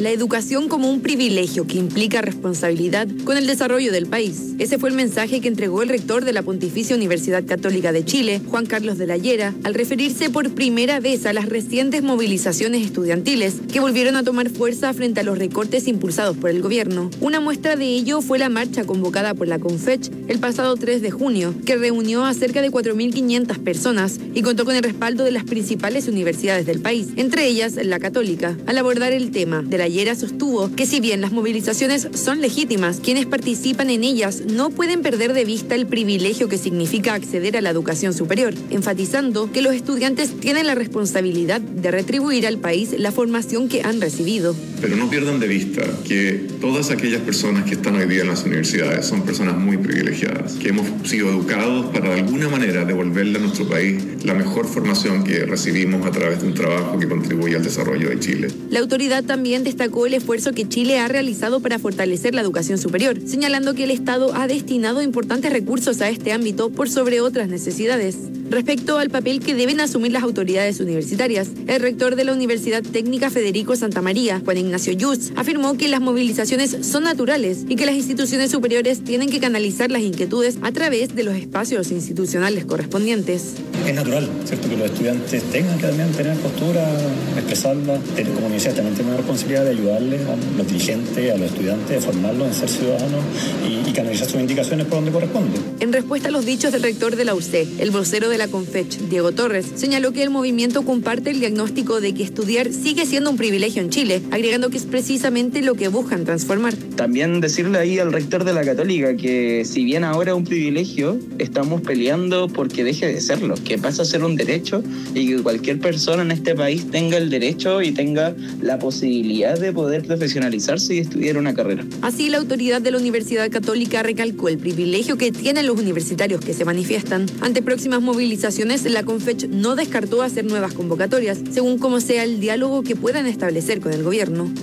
la educación como un privilegio que implica responsabilidad con el desarrollo del país. Ese fue el mensaje que entregó el rector de la Pontificia Universidad Católica de Chile, Juan Carlos de la Llera, al referirse por primera vez a las recientes movilizaciones estudiantiles que volvieron a tomar fuerza frente a los recortes impulsados por el gobierno. Una muestra de ello fue la marcha convocada por la CONFECH el pasado 3 de junio, que reunió a cerca de 4.500 personas y contó con el respaldo de las principales universidades del país, entre ellas la Católica. Al abordar el tema, de la Llera sostuvo que si bien las movilizaciones son legítimas, quienes participan en ellas no pueden perder de vista el privilegio que significa acceder a la educación superior, enfatizando que los estudiantes tienen la responsabilidad de retribuir al país la formación que han recibido. Pero no pierdan de vista que todas aquellas personas que están hoy día en las universidades son personas muy privilegiadas, que hemos sido educados para de alguna manera devolverle a nuestro país la mejor formación que recibimos a través de un trabajo que contribuye al desarrollo de Chile. La autoridad también destacó el esfuerzo que Chile ha realizado para fortalecer la educación superior, señalando que el Estado ha destinado importantes recursos a este ámbito por sobre otras necesidades. Respecto al papel que deben asumir las autoridades universitarias, el rector de la Universidad Técnica Federico Santa María, Juan Ignacio Yuz, afirmó que las movilizaciones son naturales y que las instituciones superiores tienen que canalizar las inquietudes a través de los espacios institucionales correspondientes. Es natural, ¿cierto?, que los estudiantes tengan que también tener postura, expresarla. Como universidad también tenemos la responsabilidad de ayudarles a los dirigentes, a los estudiantes, de formarlos en ser ciudadanos y canalizar sus indicaciones por donde corresponde. En respuesta a los dichos del rector de la UC, el vocero de la CONFECH, Diego Torres, señaló que el movimiento comparte el diagnóstico de que estudiar sigue siendo un privilegio en Chile, agregando que es precisamente lo que buscan transformar. También decirle ahí al rector de la Católica que si bien ahora es un privilegio, estamos peleando porque deje de serlo, que pasa a ser un derecho y que cualquier persona en este país tenga el derecho y tenga la posibilidad de poder profesionalizarse y estudiar una carrera. Así, la autoridad de la Universidad Católica recalcó el privilegio que tienen los universitarios que se manifiestan. Ante próximas movilizaciones, la CONFECH no descartó hacer nuevas convocatorias, según como sea el diálogo que puedan establecer con el gobierno.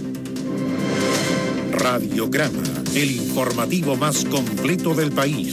Radiograma, el informativo más completo del país.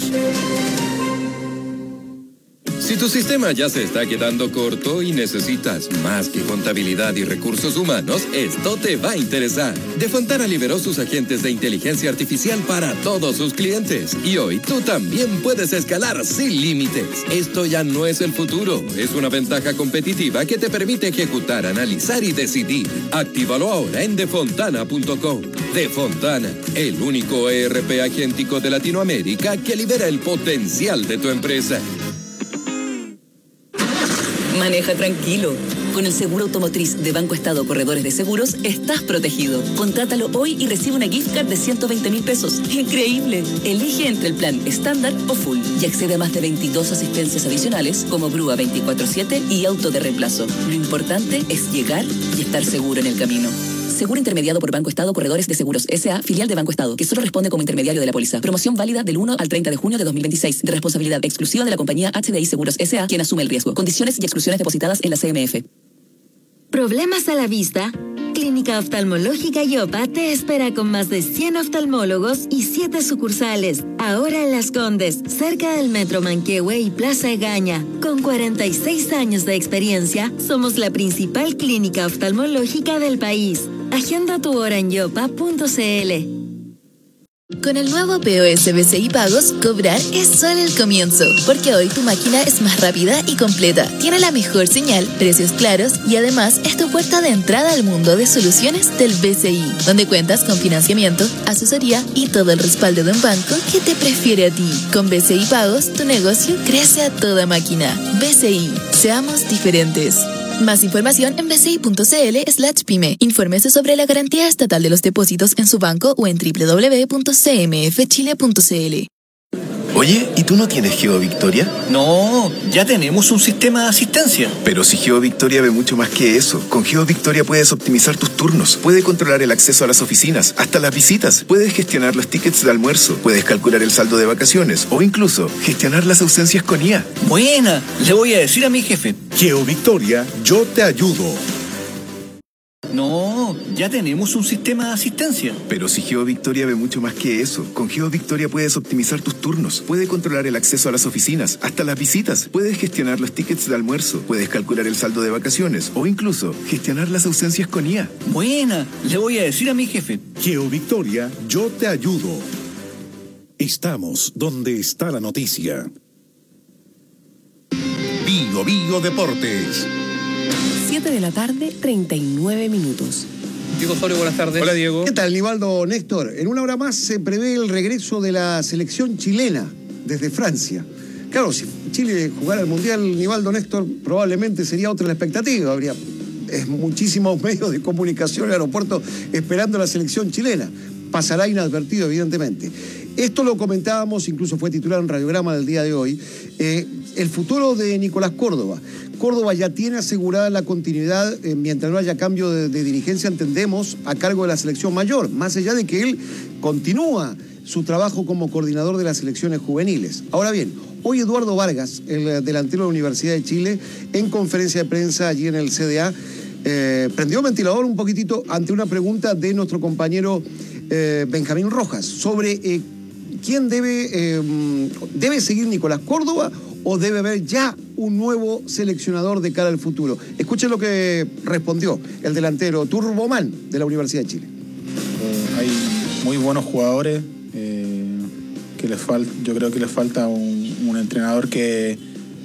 Si tu sistema ya se está quedando corto y necesitas más que contabilidad y recursos humanos, esto te va a interesar. Defontana liberó sus agentes de inteligencia artificial para todos sus clientes. Y hoy tú también puedes escalar sin límites. Esto ya no es el futuro. Es una ventaja competitiva que te permite ejecutar, analizar y decidir. Actívalo ahora en defontana.com. Defontana, el único ERP agéntico de Latinoamérica que libera el potencial de tu empresa. Maneja tranquilo. Con el seguro automotriz de Banco Estado Corredores de Seguros, estás protegido. Contrátalo hoy y recibe una gift card de 120.000 pesos. ¡Increíble! Elige entre el plan estándar o full y accede a más de 22 asistencias adicionales como grúa 24/7 y auto de reemplazo. Lo importante es llegar y estar seguro en el camino. Seguro intermediado por Banco Estado Corredores de Seguros S.A., filial de Banco Estado, que solo responde como intermediario de la póliza. Promoción válida del 1 al 30 de junio de 2026. De responsabilidad exclusiva de la compañía HDI Seguros S.A., quien asume el riesgo. Condiciones y exclusiones depositadas en la CMF. ¿Problemas a la vista? Clínica Oftalmológica Yopa te espera con más de 100 oftalmólogos y 7 sucursales. Ahora en Las Condes, cerca del Metro Manquehue y Plaza Egaña. Con 46 años de experiencia, somos la principal clínica oftalmológica del país. Agenda tu hora en yopa.cl. Con el nuevo POS BCI Pagos, cobrar es solo el comienzo, porque hoy tu máquina es más rápida y completa, tiene la mejor señal, precios claros y además es tu puerta de entrada al mundo de soluciones del BCI, donde cuentas con financiamiento, asesoría y todo el respaldo de un banco que te prefiere a ti. Con BCI Pagos, tu negocio crece a toda máquina. BCI, seamos diferentes. Más información en bci.cl/pyme. Infórmese sobre la garantía estatal de los depósitos en su banco o en www.cmfchile.cl. Oye, ¿y tú no tienes GeoVictoria? No, ya tenemos un sistema de asistencia. Pero si GeoVictoria ve mucho más que eso. Con GeoVictoria puedes optimizar tus turnos, puedes controlar el acceso a las oficinas, hasta las visitas, puedes gestionar los tickets de almuerzo, puedes calcular el saldo de vacaciones o incluso gestionar las ausencias con IA. Buena, le voy a decir a mi jefe. GeoVictoria, yo te ayudo. No, ya tenemos un sistema de asistencia. Pero si Geo Victoria ve mucho más que eso. Con Geo Victoria puedes optimizar tus turnos, puedes controlar el acceso a las oficinas, hasta las visitas, puedes gestionar los tickets de almuerzo, puedes calcular el saldo de vacaciones o incluso gestionar las ausencias con IA. Buena, le voy a decir a mi jefe. Geo Victoria, yo te ayudo. Estamos donde está la noticia. Bio Deportes. 7 de la tarde, 39 minutos. Diego Osorio, buenas tardes. Hola, Diego. ¿Qué tal, Nivaldo, Néstor? En una hora más se prevé el regreso de la selección chilena desde Francia. Claro, si Chile jugara el Mundial, Nivaldo, Néstor, probablemente sería otra la expectativa. Habría muchísimos medios de comunicación en el aeropuerto esperando a la selección chilena. Pasará inadvertido, evidentemente. Esto lo comentábamos, incluso fue titular en Radiograma del día de hoy. El futuro de Nicolás Córdoba. Córdoba ya tiene asegurada la continuidad, mientras no haya cambio de dirigencia, entendemos, a cargo de la selección mayor, más allá de que él continúa su trabajo como coordinador de las selecciones juveniles. Ahora bien, hoy Eduardo Vargas, el delantero de la Universidad de Chile, en conferencia de prensa allí en el CDA, prendió el ventilador un poquitito ante una pregunta de nuestro compañero Benjamín Rojas sobre quién debe seguir Nicolás Córdoba o debe haber ya un nuevo seleccionador de cara al futuro. Escuchen lo que respondió el delantero Turboman de la Universidad de Chile. Hay muy buenos jugadores, yo creo que les falta un entrenador que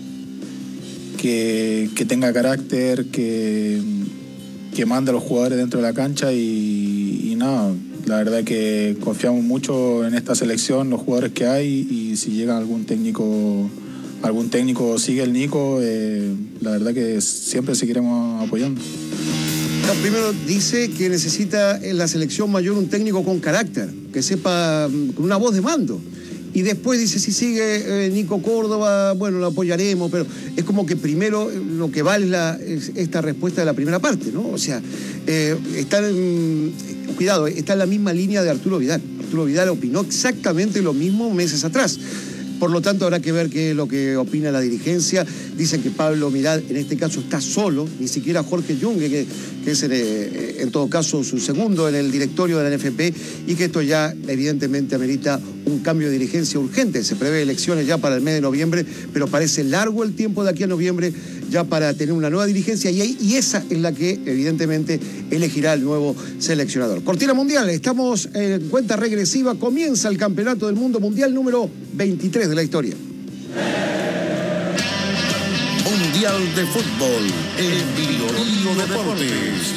tenga carácter, que mande a los jugadores dentro de la cancha y nada, la verdad que confiamos mucho en esta selección, los jugadores que hay, y si llega algún técnico sigue el Nico, la verdad que siempre seguiremos apoyando. Primero dice que necesita en la selección mayor un técnico con carácter, que sepa, con una voz de mando. Y después dice, si sigue Nico Córdoba, bueno, lo apoyaremos, pero es como que primero lo que vale es esta respuesta de la primera parte, ¿no? O sea, está en la misma línea de Arturo Vidal. Arturo Vidal opinó exactamente lo mismo meses atrás. Por lo tanto, habrá que ver qué es lo que opina la dirigencia. Dicen que Pablo Miral, en este caso, está solo, ni siquiera Jorge Junge, que es en todo caso su segundo en el directorio de la NFP, y que esto ya evidentemente amerita un cambio de dirigencia urgente. Se prevé elecciones ya para el mes de noviembre, pero parece largo el tiempo de aquí a noviembre ya para tener una nueva dirigencia, y esa es la que evidentemente elegirá el nuevo seleccionador. Cortina mundial, estamos en cuenta regresiva, comienza el Campeonato del Mundo Mundial número 23 de la historia. Mundial de Fútbol, el Bio Deportes.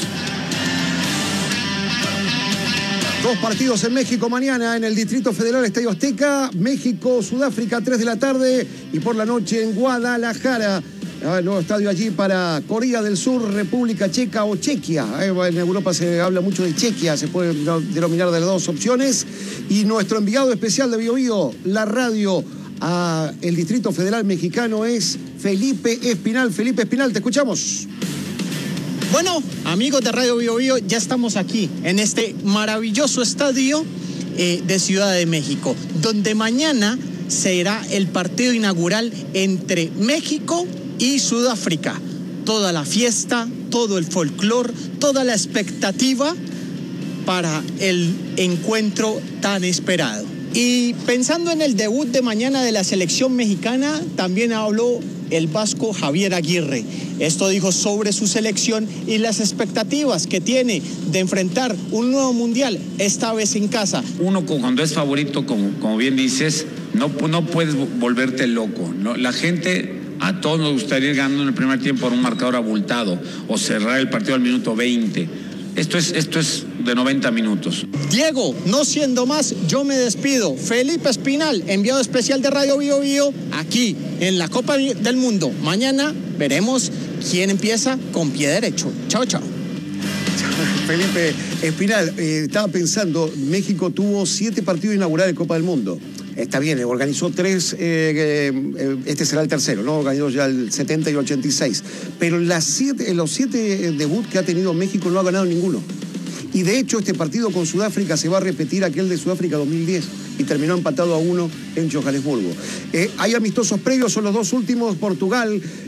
2 partidos en México mañana en el Distrito Federal, Estadio Azteca, México, Sudáfrica, 3 de la tarde, y por la noche en Guadalajara. El nuevo estadio allí para Corea del Sur, República Checa o Chequia. En Europa se habla mucho de Chequia, se puede denominar de las dos opciones. Y nuestro enviado especial de Bio Bio, la radio a el Distrito Federal Mexicano, es Felipe Espinal. Felipe Espinal, te escuchamos. Bueno, amigos de Radio Bio Bio, ya estamos aquí en este maravilloso estadio de Ciudad de México, donde mañana será el partido inaugural entre México y Sudáfrica. Toda la fiesta, todo el folclore, toda la expectativa para el encuentro tan esperado. Y pensando en el debut de mañana de la selección mexicana, también habló el vasco Javier Aguirre. Esto dijo sobre su selección y las expectativas que tiene de enfrentar un nuevo mundial, esta vez en casa. Uno cuando es favorito, como bien dices, no puedes volverte loco, ¿no? La gente, a todos nos gustaría ir ganando en el primer tiempo por un marcador abultado o cerrar el partido al minuto 20. Esto es de 90 minutos. Diego, no siendo más, yo me despido. Felipe Espinal, enviado especial de Radio Bio Bio, aquí en la Copa del Mundo. Mañana veremos quién empieza con pie derecho. Chao, chao. Felipe Espinal, estaba pensando, México tuvo 7 partidos inaugurales de Copa del Mundo. Está bien, organizó 3, este será el tercero, ¿no? Organizó ya el 70 y 86. Pero en los 7 debuts que ha tenido México no ha ganado ninguno. Y de hecho, este partido con Sudáfrica se va a repetir aquel de Sudáfrica 2010 y terminó empatado a 1 en Johannesburgo. Hay amistosos previos, son los 2 últimos, Portugal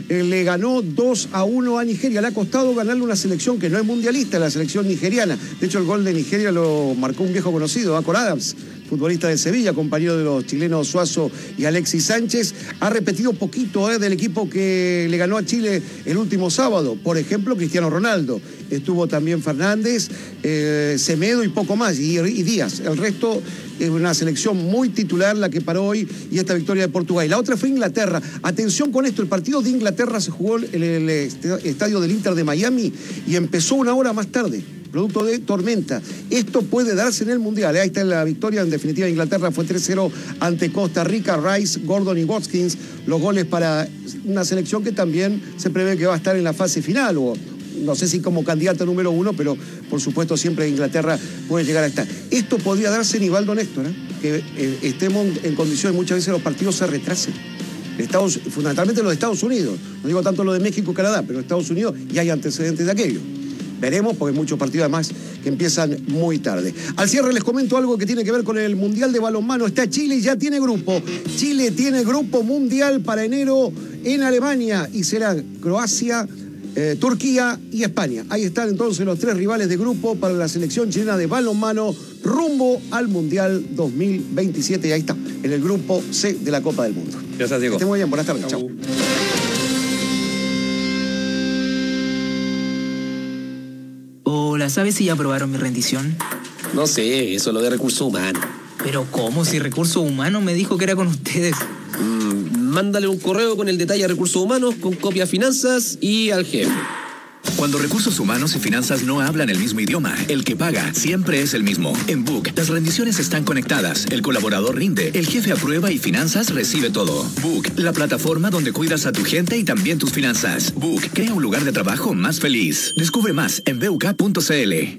le ganó 2-1 a Nigeria. Le ha costado ganarle una selección que no es mundialista, la selección nigeriana. De hecho, el gol de Nigeria lo marcó un viejo conocido, Acor Adams, futbolista de Sevilla, compañero de los chilenos Suazo y Alexis Sánchez. Ha repetido poquito del equipo que le ganó a Chile el último sábado. Por ejemplo, Cristiano Ronaldo. Estuvo también Fernández, Semedo y poco más, y Díaz. El resto es una selección muy titular la que paró hoy, y esta victoria de Portugal. Y la otra fue Inglaterra. Atención con esto, el partido de Inglaterra se jugó en el estadio del Inter de Miami y empezó una hora más tarde, producto de tormenta. Esto puede darse en el Mundial. Ahí está la victoria. En definitiva, Inglaterra fue 3-0 ante Costa Rica. Rice, Gordon y Watkins, los goles para una selección que también se prevé que va a estar en la fase final, o no sé si como candidata número 1, pero por supuesto siempre Inglaterra puede llegar a estar. Esto podría darse, Nivaldo Néstor, que estemos en condiciones, muchas veces los partidos se retrasen. Fundamentalmente los de Estados Unidos, no digo tanto lo de México y Canadá, pero Estados Unidos, y hay antecedentes de aquello. Veremos, porque hay muchos partidos además que empiezan muy tarde. Al cierre les comento algo que tiene que ver con el Mundial de Balonmano. Está Chile y ya tiene grupo. Chile tiene grupo mundial para enero en Alemania, y serán Croacia, Turquía y España. Ahí están entonces los 3 rivales de grupo para la selección chilena de balonmano rumbo al Mundial 2027. Y ahí está, en el grupo C de la Copa del Mundo. Gracias, Diego. Que estén muy bien, buenas tardes. Chao. Hola, ¿sabes si ya aprobaron mi rendición? No sé, eso es lo de recursos humanos. Pero ¿cómo? Si recursos humanos me dijo que era con ustedes. Mándale un correo con el detalle a recursos humanos, con copia a finanzas y al jefe. Cuando recursos humanos y finanzas no hablan el mismo idioma, el que paga siempre es el mismo. En Book, las rendiciones están conectadas, el colaborador rinde, el jefe aprueba y finanzas recibe todo. Book, la plataforma donde cuidas a tu gente y también tus finanzas. Book, crea un lugar de trabajo más feliz. Descubre más en buk.cl.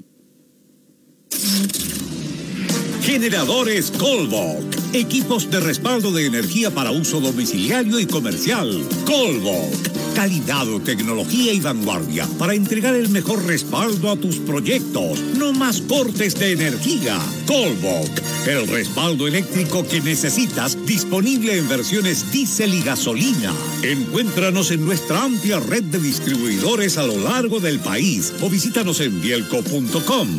Generadores Colbok. Equipos de respaldo de energía para uso domiciliario y comercial. Colbok. Calidad, tecnología y vanguardia para entregar el mejor respaldo a tus proyectos. No más cortes de energía. Colbok. El respaldo eléctrico que necesitas, disponible en versiones diésel y gasolina. Encuéntranos en nuestra amplia red de distribuidores a lo largo del país o visítanos en bielco.com.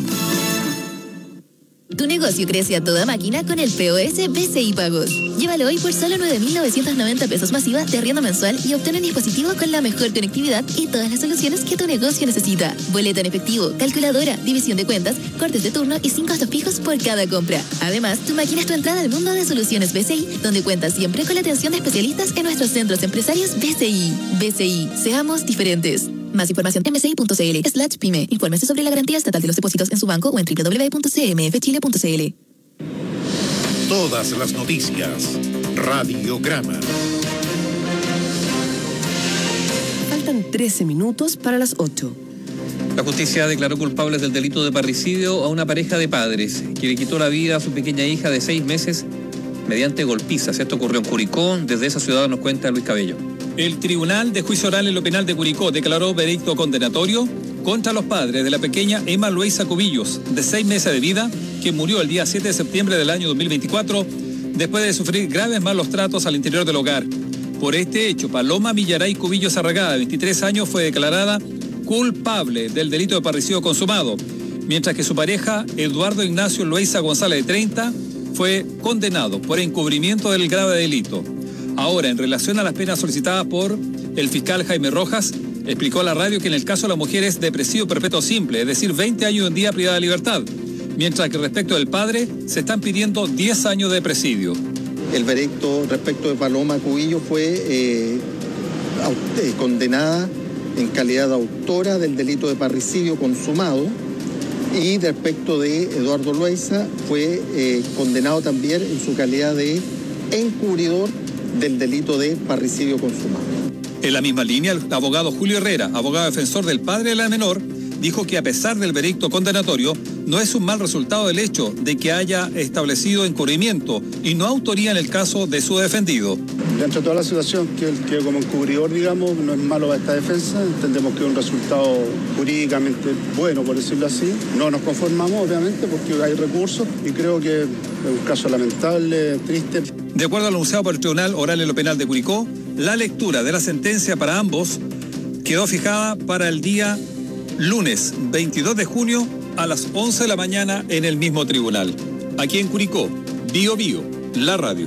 Tu negocio crece a toda máquina con el POS BCI Pagos. Llévalo hoy por solo 9.990 pesos masiva de arriendo mensual y obtén un dispositivo con la mejor conectividad y todas las soluciones que tu negocio necesita. Boleta en efectivo, calculadora, división de cuentas, cortes de turno y 5 gastos fijos por cada compra. Además, tu máquina es tu entrada al mundo de soluciones BCI, donde cuentas siempre con la atención de especialistas en nuestros centros empresarios BCI. BCI, seamos diferentes. Más información en bci.cl/pyme. Infórmese sobre la garantía estatal de los depósitos en su banco o en www.cmfchile.cl. Todas las noticias. Radiograma. Faltan 13 minutos para las 8. La justicia declaró culpables del delito de parricidio a una pareja de padres que le quitó la vida a su pequeña hija de 6 meses mediante golpizas. Esto ocurrió en Curicó. Desde esa ciudad nos cuenta Luis Cabello. El Tribunal de Juicio Oral en lo Penal de Curicó declaró veredicto condenatorio contra los padres de la pequeña Emma Luisa Cubillos, de 6 meses de vida, que murió el día 7 de septiembre del año 2024 después de sufrir graves malos tratos al interior del hogar. Por este hecho, Paloma Villaray Cubillos Arragada, de 23 años, fue declarada culpable del delito de parricidio consumado, mientras que su pareja, Eduardo Ignacio Luisa González, de 30, fue condenado por encubrimiento del grave delito. Ahora, en relación a las penas solicitadas por el fiscal Jaime Rojas, explicó a la radio que en el caso de la mujer es de presidio perpetuo simple, es decir, 20 años en día privada de libertad, mientras que respecto del padre se están pidiendo 10 años de presidio. El veredicto respecto de Paloma Cubillos fue condenada en calidad de autora del delito de parricidio consumado, y respecto de Eduardo Luisa fue condenado también en su calidad de encubridor del delito de parricidio consumado. En la misma línea, el abogado Julio Herrera, abogado defensor del padre de la menor, dijo que a pesar del veredicto condenatorio, no es un mal resultado el hecho de que haya establecido encubrimiento y no autoría en el caso de su defendido. Dentro de toda la situación que él quedó como encubridor, digamos, no es malo para esta defensa, entendemos que es un resultado jurídicamente bueno, por decirlo así. No nos conformamos, obviamente, porque hay recursos y creo que es un caso lamentable, triste. De acuerdo al anunciado por el Tribunal Oral en lo Penal de Curicó, La lectura de la sentencia para ambos quedó fijada para el día lunes 22 de junio a las 11 de la mañana en el mismo tribunal. Aquí en Curicó, Bio Bio, la radio.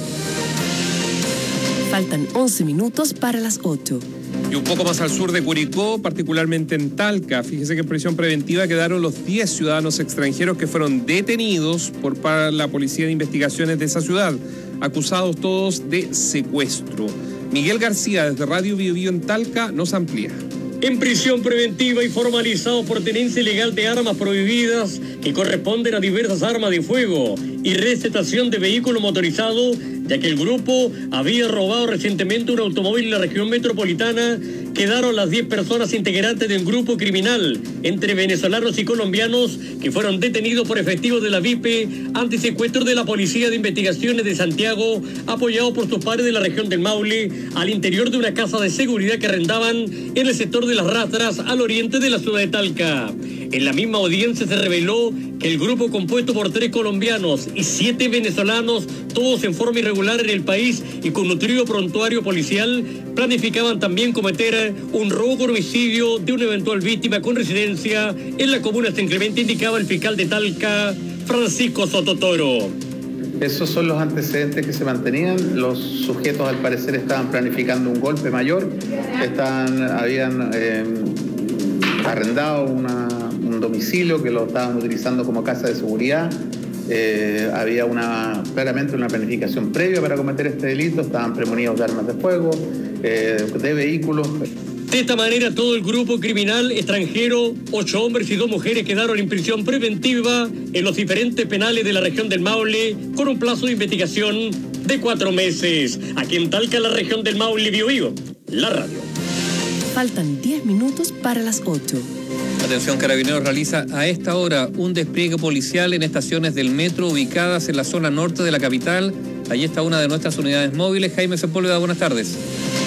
Faltan 11 minutos para las 8. Y un poco más al sur de Curicó, particularmente en Talca, fíjese que en prisión preventiva quedaron los 10 ciudadanos extranjeros que fueron detenidos por la Policía de Investigaciones de esa ciudad, acusados todos de secuestro. Miguel García, desde Radio Bio Bio en Talca, nos amplía. En prisión preventiva y formalizado por tenencia ilegal de armas prohibidas que corresponden a diversas armas de fuego y recetación de vehículo motorizado, ya que el grupo había robado recientemente un automóvil en la región metropolitana, quedaron las 10 personas integrantes de un grupo criminal entre venezolanos y colombianos que fueron detenidos por efectivos de la VIPE antisecuestro de la Policía de Investigaciones de Santiago, apoyado por sus pares de la región del Maule, al interior de una casa de seguridad que arrendaban en el sector de Las Rastras, al oriente de la ciudad de Talca. En la misma audiencia se reveló que el grupo, compuesto por 3 colombianos y 7 venezolanos, todos en forma irregular en el país y con nutrido prontuario policial, planificaban también cometer un robo con homicidio de una eventual víctima con residencia en la comuna de San Clemente, indicaba el fiscal de Talca, Francisco Sototoro. Esos son los antecedentes que se mantenían. Los sujetos, al parecer, estaban planificando un golpe mayor. Habían arrendado un domicilio que lo estaban utilizando como casa de seguridad. Había claramente una planificación previa para cometer este delito. Estaban premonidos de armas de fuego, de vehículos. De esta manera, todo el grupo criminal extranjero, 8 hombres y 2 mujeres, quedaron en prisión preventiva en los diferentes penales de la región del Maule, con un plazo de investigación de 4 meses. Aquí en Talca, la región del Maule, Bio Bio, la radio. Faltan 10 minutos para las 8. Atención, Carabineros realiza a esta hora un despliegue policial en estaciones del metro ubicadas en la zona norte de la capital. Allí está una de nuestras unidades móviles. Jaime Sepúlveda, buenas tardes.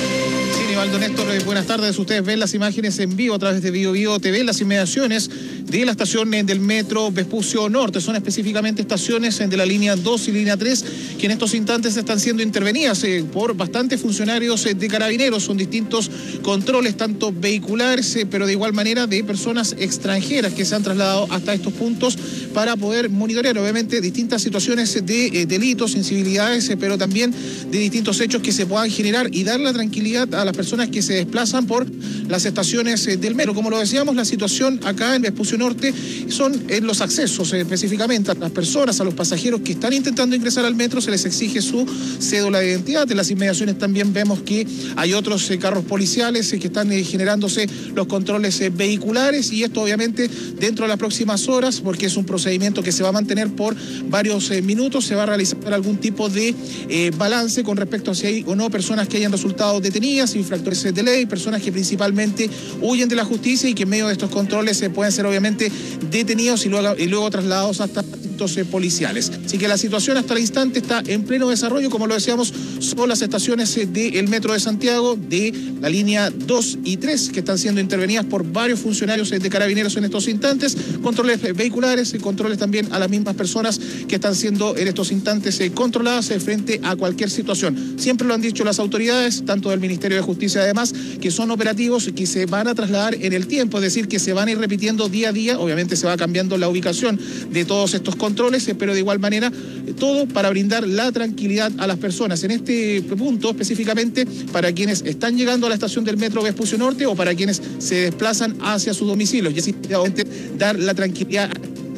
Nivaldo, Néstor, buenas tardes. Ustedes ven las imágenes en vivo a través de Bio Bio TV, las inmediaciones de la estación del metro Vespucio Norte. Son específicamente estaciones de la línea 2 y línea 3 que en estos instantes están siendo intervenidas por bastantes funcionarios de Carabineros. Son distintos controles, tanto vehiculares, pero de igual manera de personas extranjeras que se han trasladado hasta estos puntos para poder monitorear, obviamente, distintas situaciones de delitos, sensibilidades, pero también de distintos hechos que se puedan generar y dar la tranquilidad a las personas que se desplazan por las estaciones del metro. Como lo decíamos, la situación acá en Vespucio Norte son en los accesos, específicamente a las personas, a los pasajeros que están intentando ingresar al metro, se les exige su cédula de identidad. En las inmediaciones también vemos que hay otros carros policiales que están generándose los controles vehiculares, y esto obviamente dentro de las próximas horas, porque es un procedimiento que se va a mantener por varios minutos, se va a realizar algún tipo de balance con respecto a si hay o no personas que hayan resultado detenidas, infractores de ley, personas que principalmente huyen de la justicia y que en medio de estos controles pueden ser obviamente detenidos y luego trasladados hasta distintos policiales. Así que la situación hasta el instante está en pleno desarrollo. Como lo decíamos, son las estaciones del metro de Santiago, de la línea 2 y 3, que están siendo intervenidas por varios funcionarios de Carabineros en estos instantes, controles vehiculares y controles también a las mismas personas que están siendo en estos instantes controladas frente a cualquier situación. Siempre lo han dicho las autoridades, tanto del Ministerio de Justicia además, que son operativos que se van a trasladar en el tiempo, es decir, que se van a ir repitiendo día a día. Obviamente se va cambiando la ubicación de todos estos controles, pero de igual manera todo para brindar la tranquilidad a las personas. En este punto específicamente para quienes están llegando a la estación del metro Vespucio Norte o para quienes se desplazan hacia sus domicilios, y así dar la tranquilidad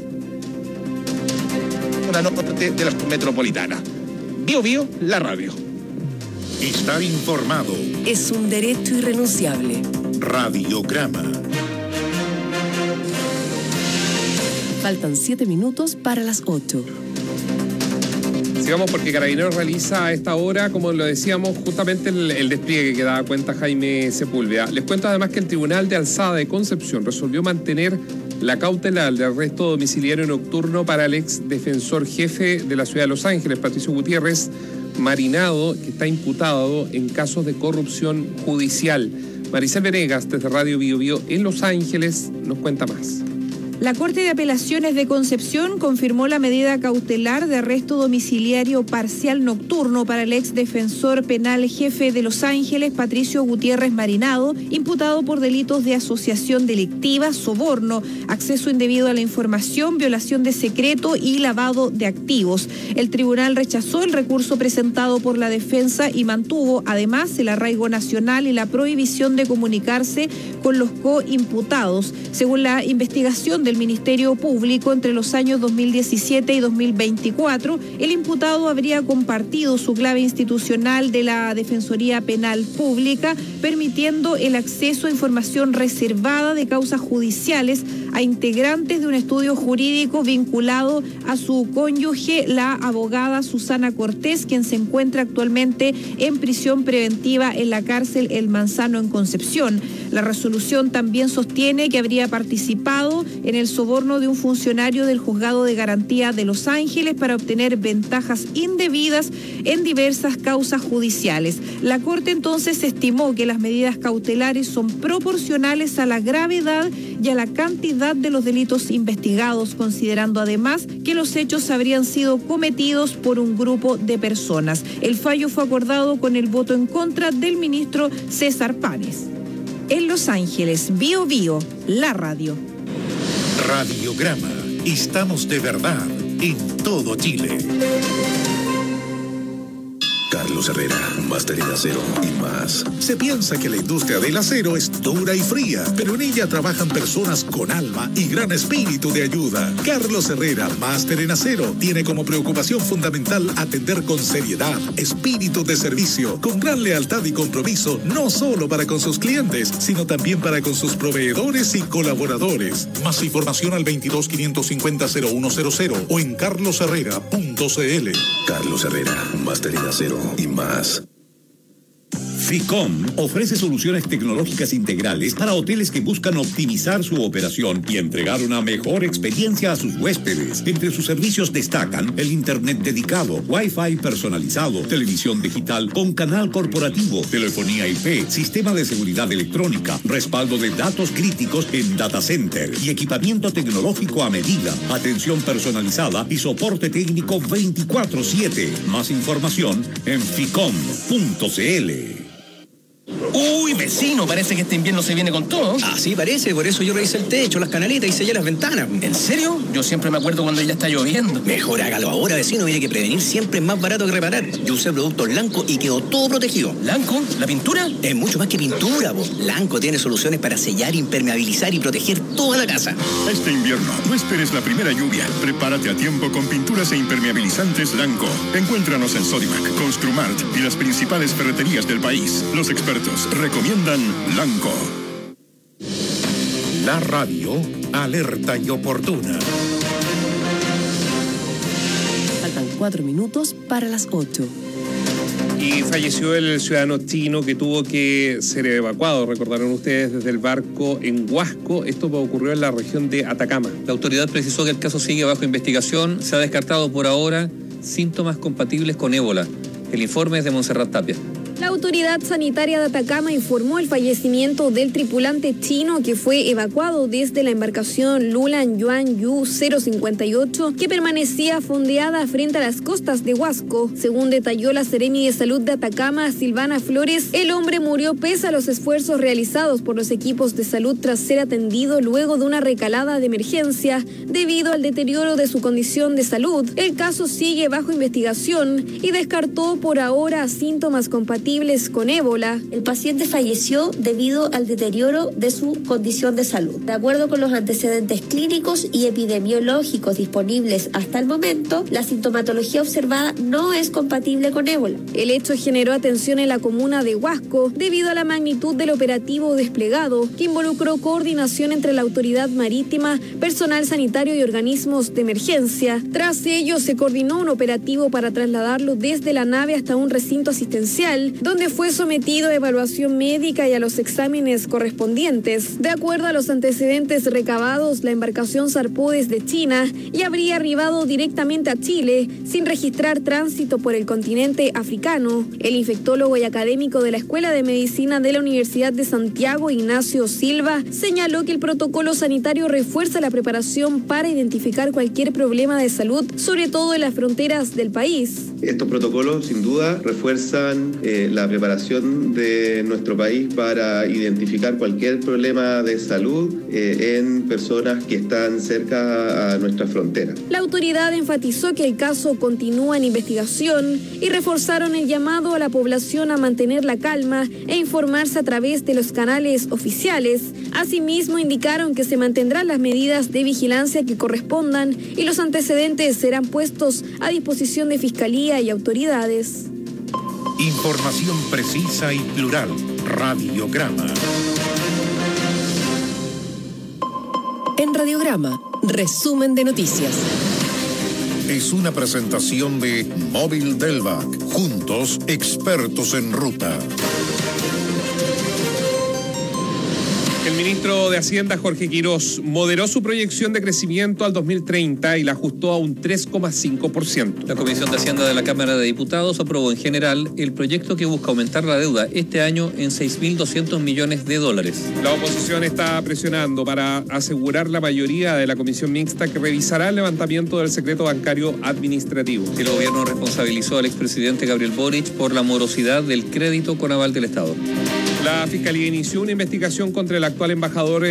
a la norte de la metropolitana. Bio Bio, la radio. Estar informado es un derecho irrenunciable. Radiograma. Faltan 7 minutos para las 8. Sigamos, porque Carabineros realiza a esta hora, como lo decíamos, justamente el despliegue que daba cuenta Jaime Sepúlveda. Les cuento además que el Tribunal de Alzada de Concepción resolvió mantener la cautelar de arresto domiciliario nocturno para el ex defensor jefe de la ciudad de Los Ángeles, Patricio Gutiérrez Marinado, que está imputado en casos de corrupción judicial. Maricel Venegas, desde Radio Bio Bio en Los Ángeles, nos cuenta más. La Corte de Apelaciones de Concepción confirmó la medida cautelar de arresto domiciliario parcial nocturno para el ex defensor penal jefe de Los Ángeles, Patricio Gutiérrez Marinado, imputado por delitos de asociación delictiva, soborno, acceso indebido a la información, violación de secreto y lavado de activos. El tribunal rechazó el recurso presentado por la defensa y mantuvo además el arraigo nacional y la prohibición de comunicarse con los coimputados. Según la investigación del Ministerio Público, entre los años 2017 y 2024, el imputado habría compartido su clave institucional de la Defensoría Penal Pública, permitiendo el acceso a información reservada de causas judiciales a integrantes de un estudio jurídico vinculado a su cónyuge, la abogada Susana Cortés, quien se encuentra actualmente en prisión preventiva en la cárcel El Manzano en Concepción. La resolución también sostiene que habría participado en el soborno de un funcionario del Juzgado de Garantía de Los Ángeles para obtener ventajas indebidas en diversas causas judiciales. La Corte entonces estimó que las medidas cautelares son proporcionales a la gravedad y a la cantidad de los delitos investigados, considerando además que los hechos habrían sido cometidos por un grupo de personas. El fallo fue acordado con el voto en contra del ministro César Páez. En Los Ángeles, Bio Bio, la radio. Radiograma. Estamos de verdad en todo Chile. Carlos Herrera, máster en acero y más. Se piensa que la industria del acero es dura y fría, pero en ella trabajan personas con alma y gran espíritu de ayuda. Carlos Herrera, máster en acero, tiene como preocupación fundamental atender con seriedad, espíritu de servicio, con gran lealtad y compromiso, no solo para con sus clientes, sino también para con sus proveedores y colaboradores. Más información al 22-550-0100 o en carlosherrera.cl. Carlos Herrera, máster en acero y más. FICOM ofrece soluciones tecnológicas integrales para hoteles que buscan optimizar su operación y entregar una mejor experiencia a sus huéspedes. Entre sus servicios destacan el internet dedicado, Wi-Fi personalizado, televisión digital con canal corporativo, telefonía IP, sistema de seguridad electrónica, respaldo de datos críticos en data center y equipamiento tecnológico a medida, atención personalizada y soporte técnico 24/7. Más información en ficom.cl. Uy, vecino, parece que este invierno se viene con todo. Ah, sí, parece, por eso yo revisé el techo, las canaletas y sellé las ventanas. ¿En serio? Yo siempre me acuerdo cuando ya está lloviendo. Mejor hágalo ahora, vecino, mire que prevenir siempre es más barato que reparar. Yo usé productos Lanco y quedó todo protegido. ¿Lanco? ¿La pintura? Es mucho más que pintura, po. Lanco tiene soluciones para sellar, impermeabilizar y proteger toda la casa. Este invierno, no esperes la primera lluvia. Prepárate a tiempo con pinturas e impermeabilizantes Lanco. Encuéntranos en Sodimac, Construmart y las principales ferreterías del país. Los expertos recomiendan Lanco. La radio, alerta y oportuna. Faltan 4 minutos para las 8. Y falleció el ciudadano chino que tuvo que ser evacuado, recordaron ustedes, desde el barco en Huasco. Esto ocurrió en la región de Atacama. La autoridad precisó que el caso sigue bajo investigación. Se ha descartado por ahora síntomas compatibles con ébola. El informe es de Montserrat Tapia. La autoridad sanitaria de Atacama informó el fallecimiento del tripulante chino que fue evacuado desde la embarcación Lulan Yuan Yu 058 que permanecía fondeada frente a las costas de Huasco. Según detalló la Seremi de Salud de Atacama, Silvana Flores, el hombre murió pese a los esfuerzos realizados por los equipos de salud tras ser atendido luego de una recalada de emergencia debido al deterioro de su condición de salud. El caso sigue bajo investigación y descartó por ahora síntomas compatibles con ébola. El paciente falleció debido al deterioro de su condición de salud. De acuerdo con los antecedentes clínicos y epidemiológicos disponibles hasta el momento, la sintomatología observada no es compatible con ébola. El hecho generó atención en la comuna de Huasco debido a la magnitud del operativo desplegado, que involucró coordinación entre la autoridad marítima, personal sanitario y organismos de emergencia. Tras ello, se coordinó un operativo para trasladarlo desde la nave hasta un recinto asistencial donde fue sometido a evaluación médica y a los exámenes correspondientes. De acuerdo a los antecedentes recabados, la embarcación zarpó desde China y habría arribado directamente a Chile sin registrar tránsito por el continente africano. El infectólogo y académico de la Escuela de Medicina de la Universidad de Santiago, Ignacio Silva, señaló que el protocolo sanitario refuerza la preparación para identificar cualquier problema de salud, sobre todo en las fronteras del país. Estos protocolos, sin duda, refuerzan la preparación de nuestro país para identificar cualquier problema de salud en personas que están cerca a nuestra frontera. La autoridad enfatizó que el caso continúa en investigación y reforzaron el llamado a la población a mantener la calma e informarse a través de los canales oficiales. Asimismo, indicaron que se mantendrán las medidas de vigilancia que correspondan y los antecedentes serán puestos a disposición de Fiscalía y autoridades. Información precisa y plural. Radiograma. En Radiograma, resumen de noticias. Es una presentación de Móvil Delvac. Juntos, expertos en ruta. El ministro de Hacienda, Jorge Quirós, moderó su proyección de crecimiento al 2030 y la ajustó a un 3,5%. La Comisión de Hacienda de la Cámara de Diputados aprobó en general el proyecto que busca aumentar la deuda este año en $6.200 millones. La oposición está presionando para asegurar la mayoría de la comisión mixta que revisará el levantamiento del secreto bancario administrativo. El gobierno responsabilizó al expresidente Gabriel Boric por la morosidad del crédito con aval del Estado. La Fiscalía inició una investigación contra el actual embajador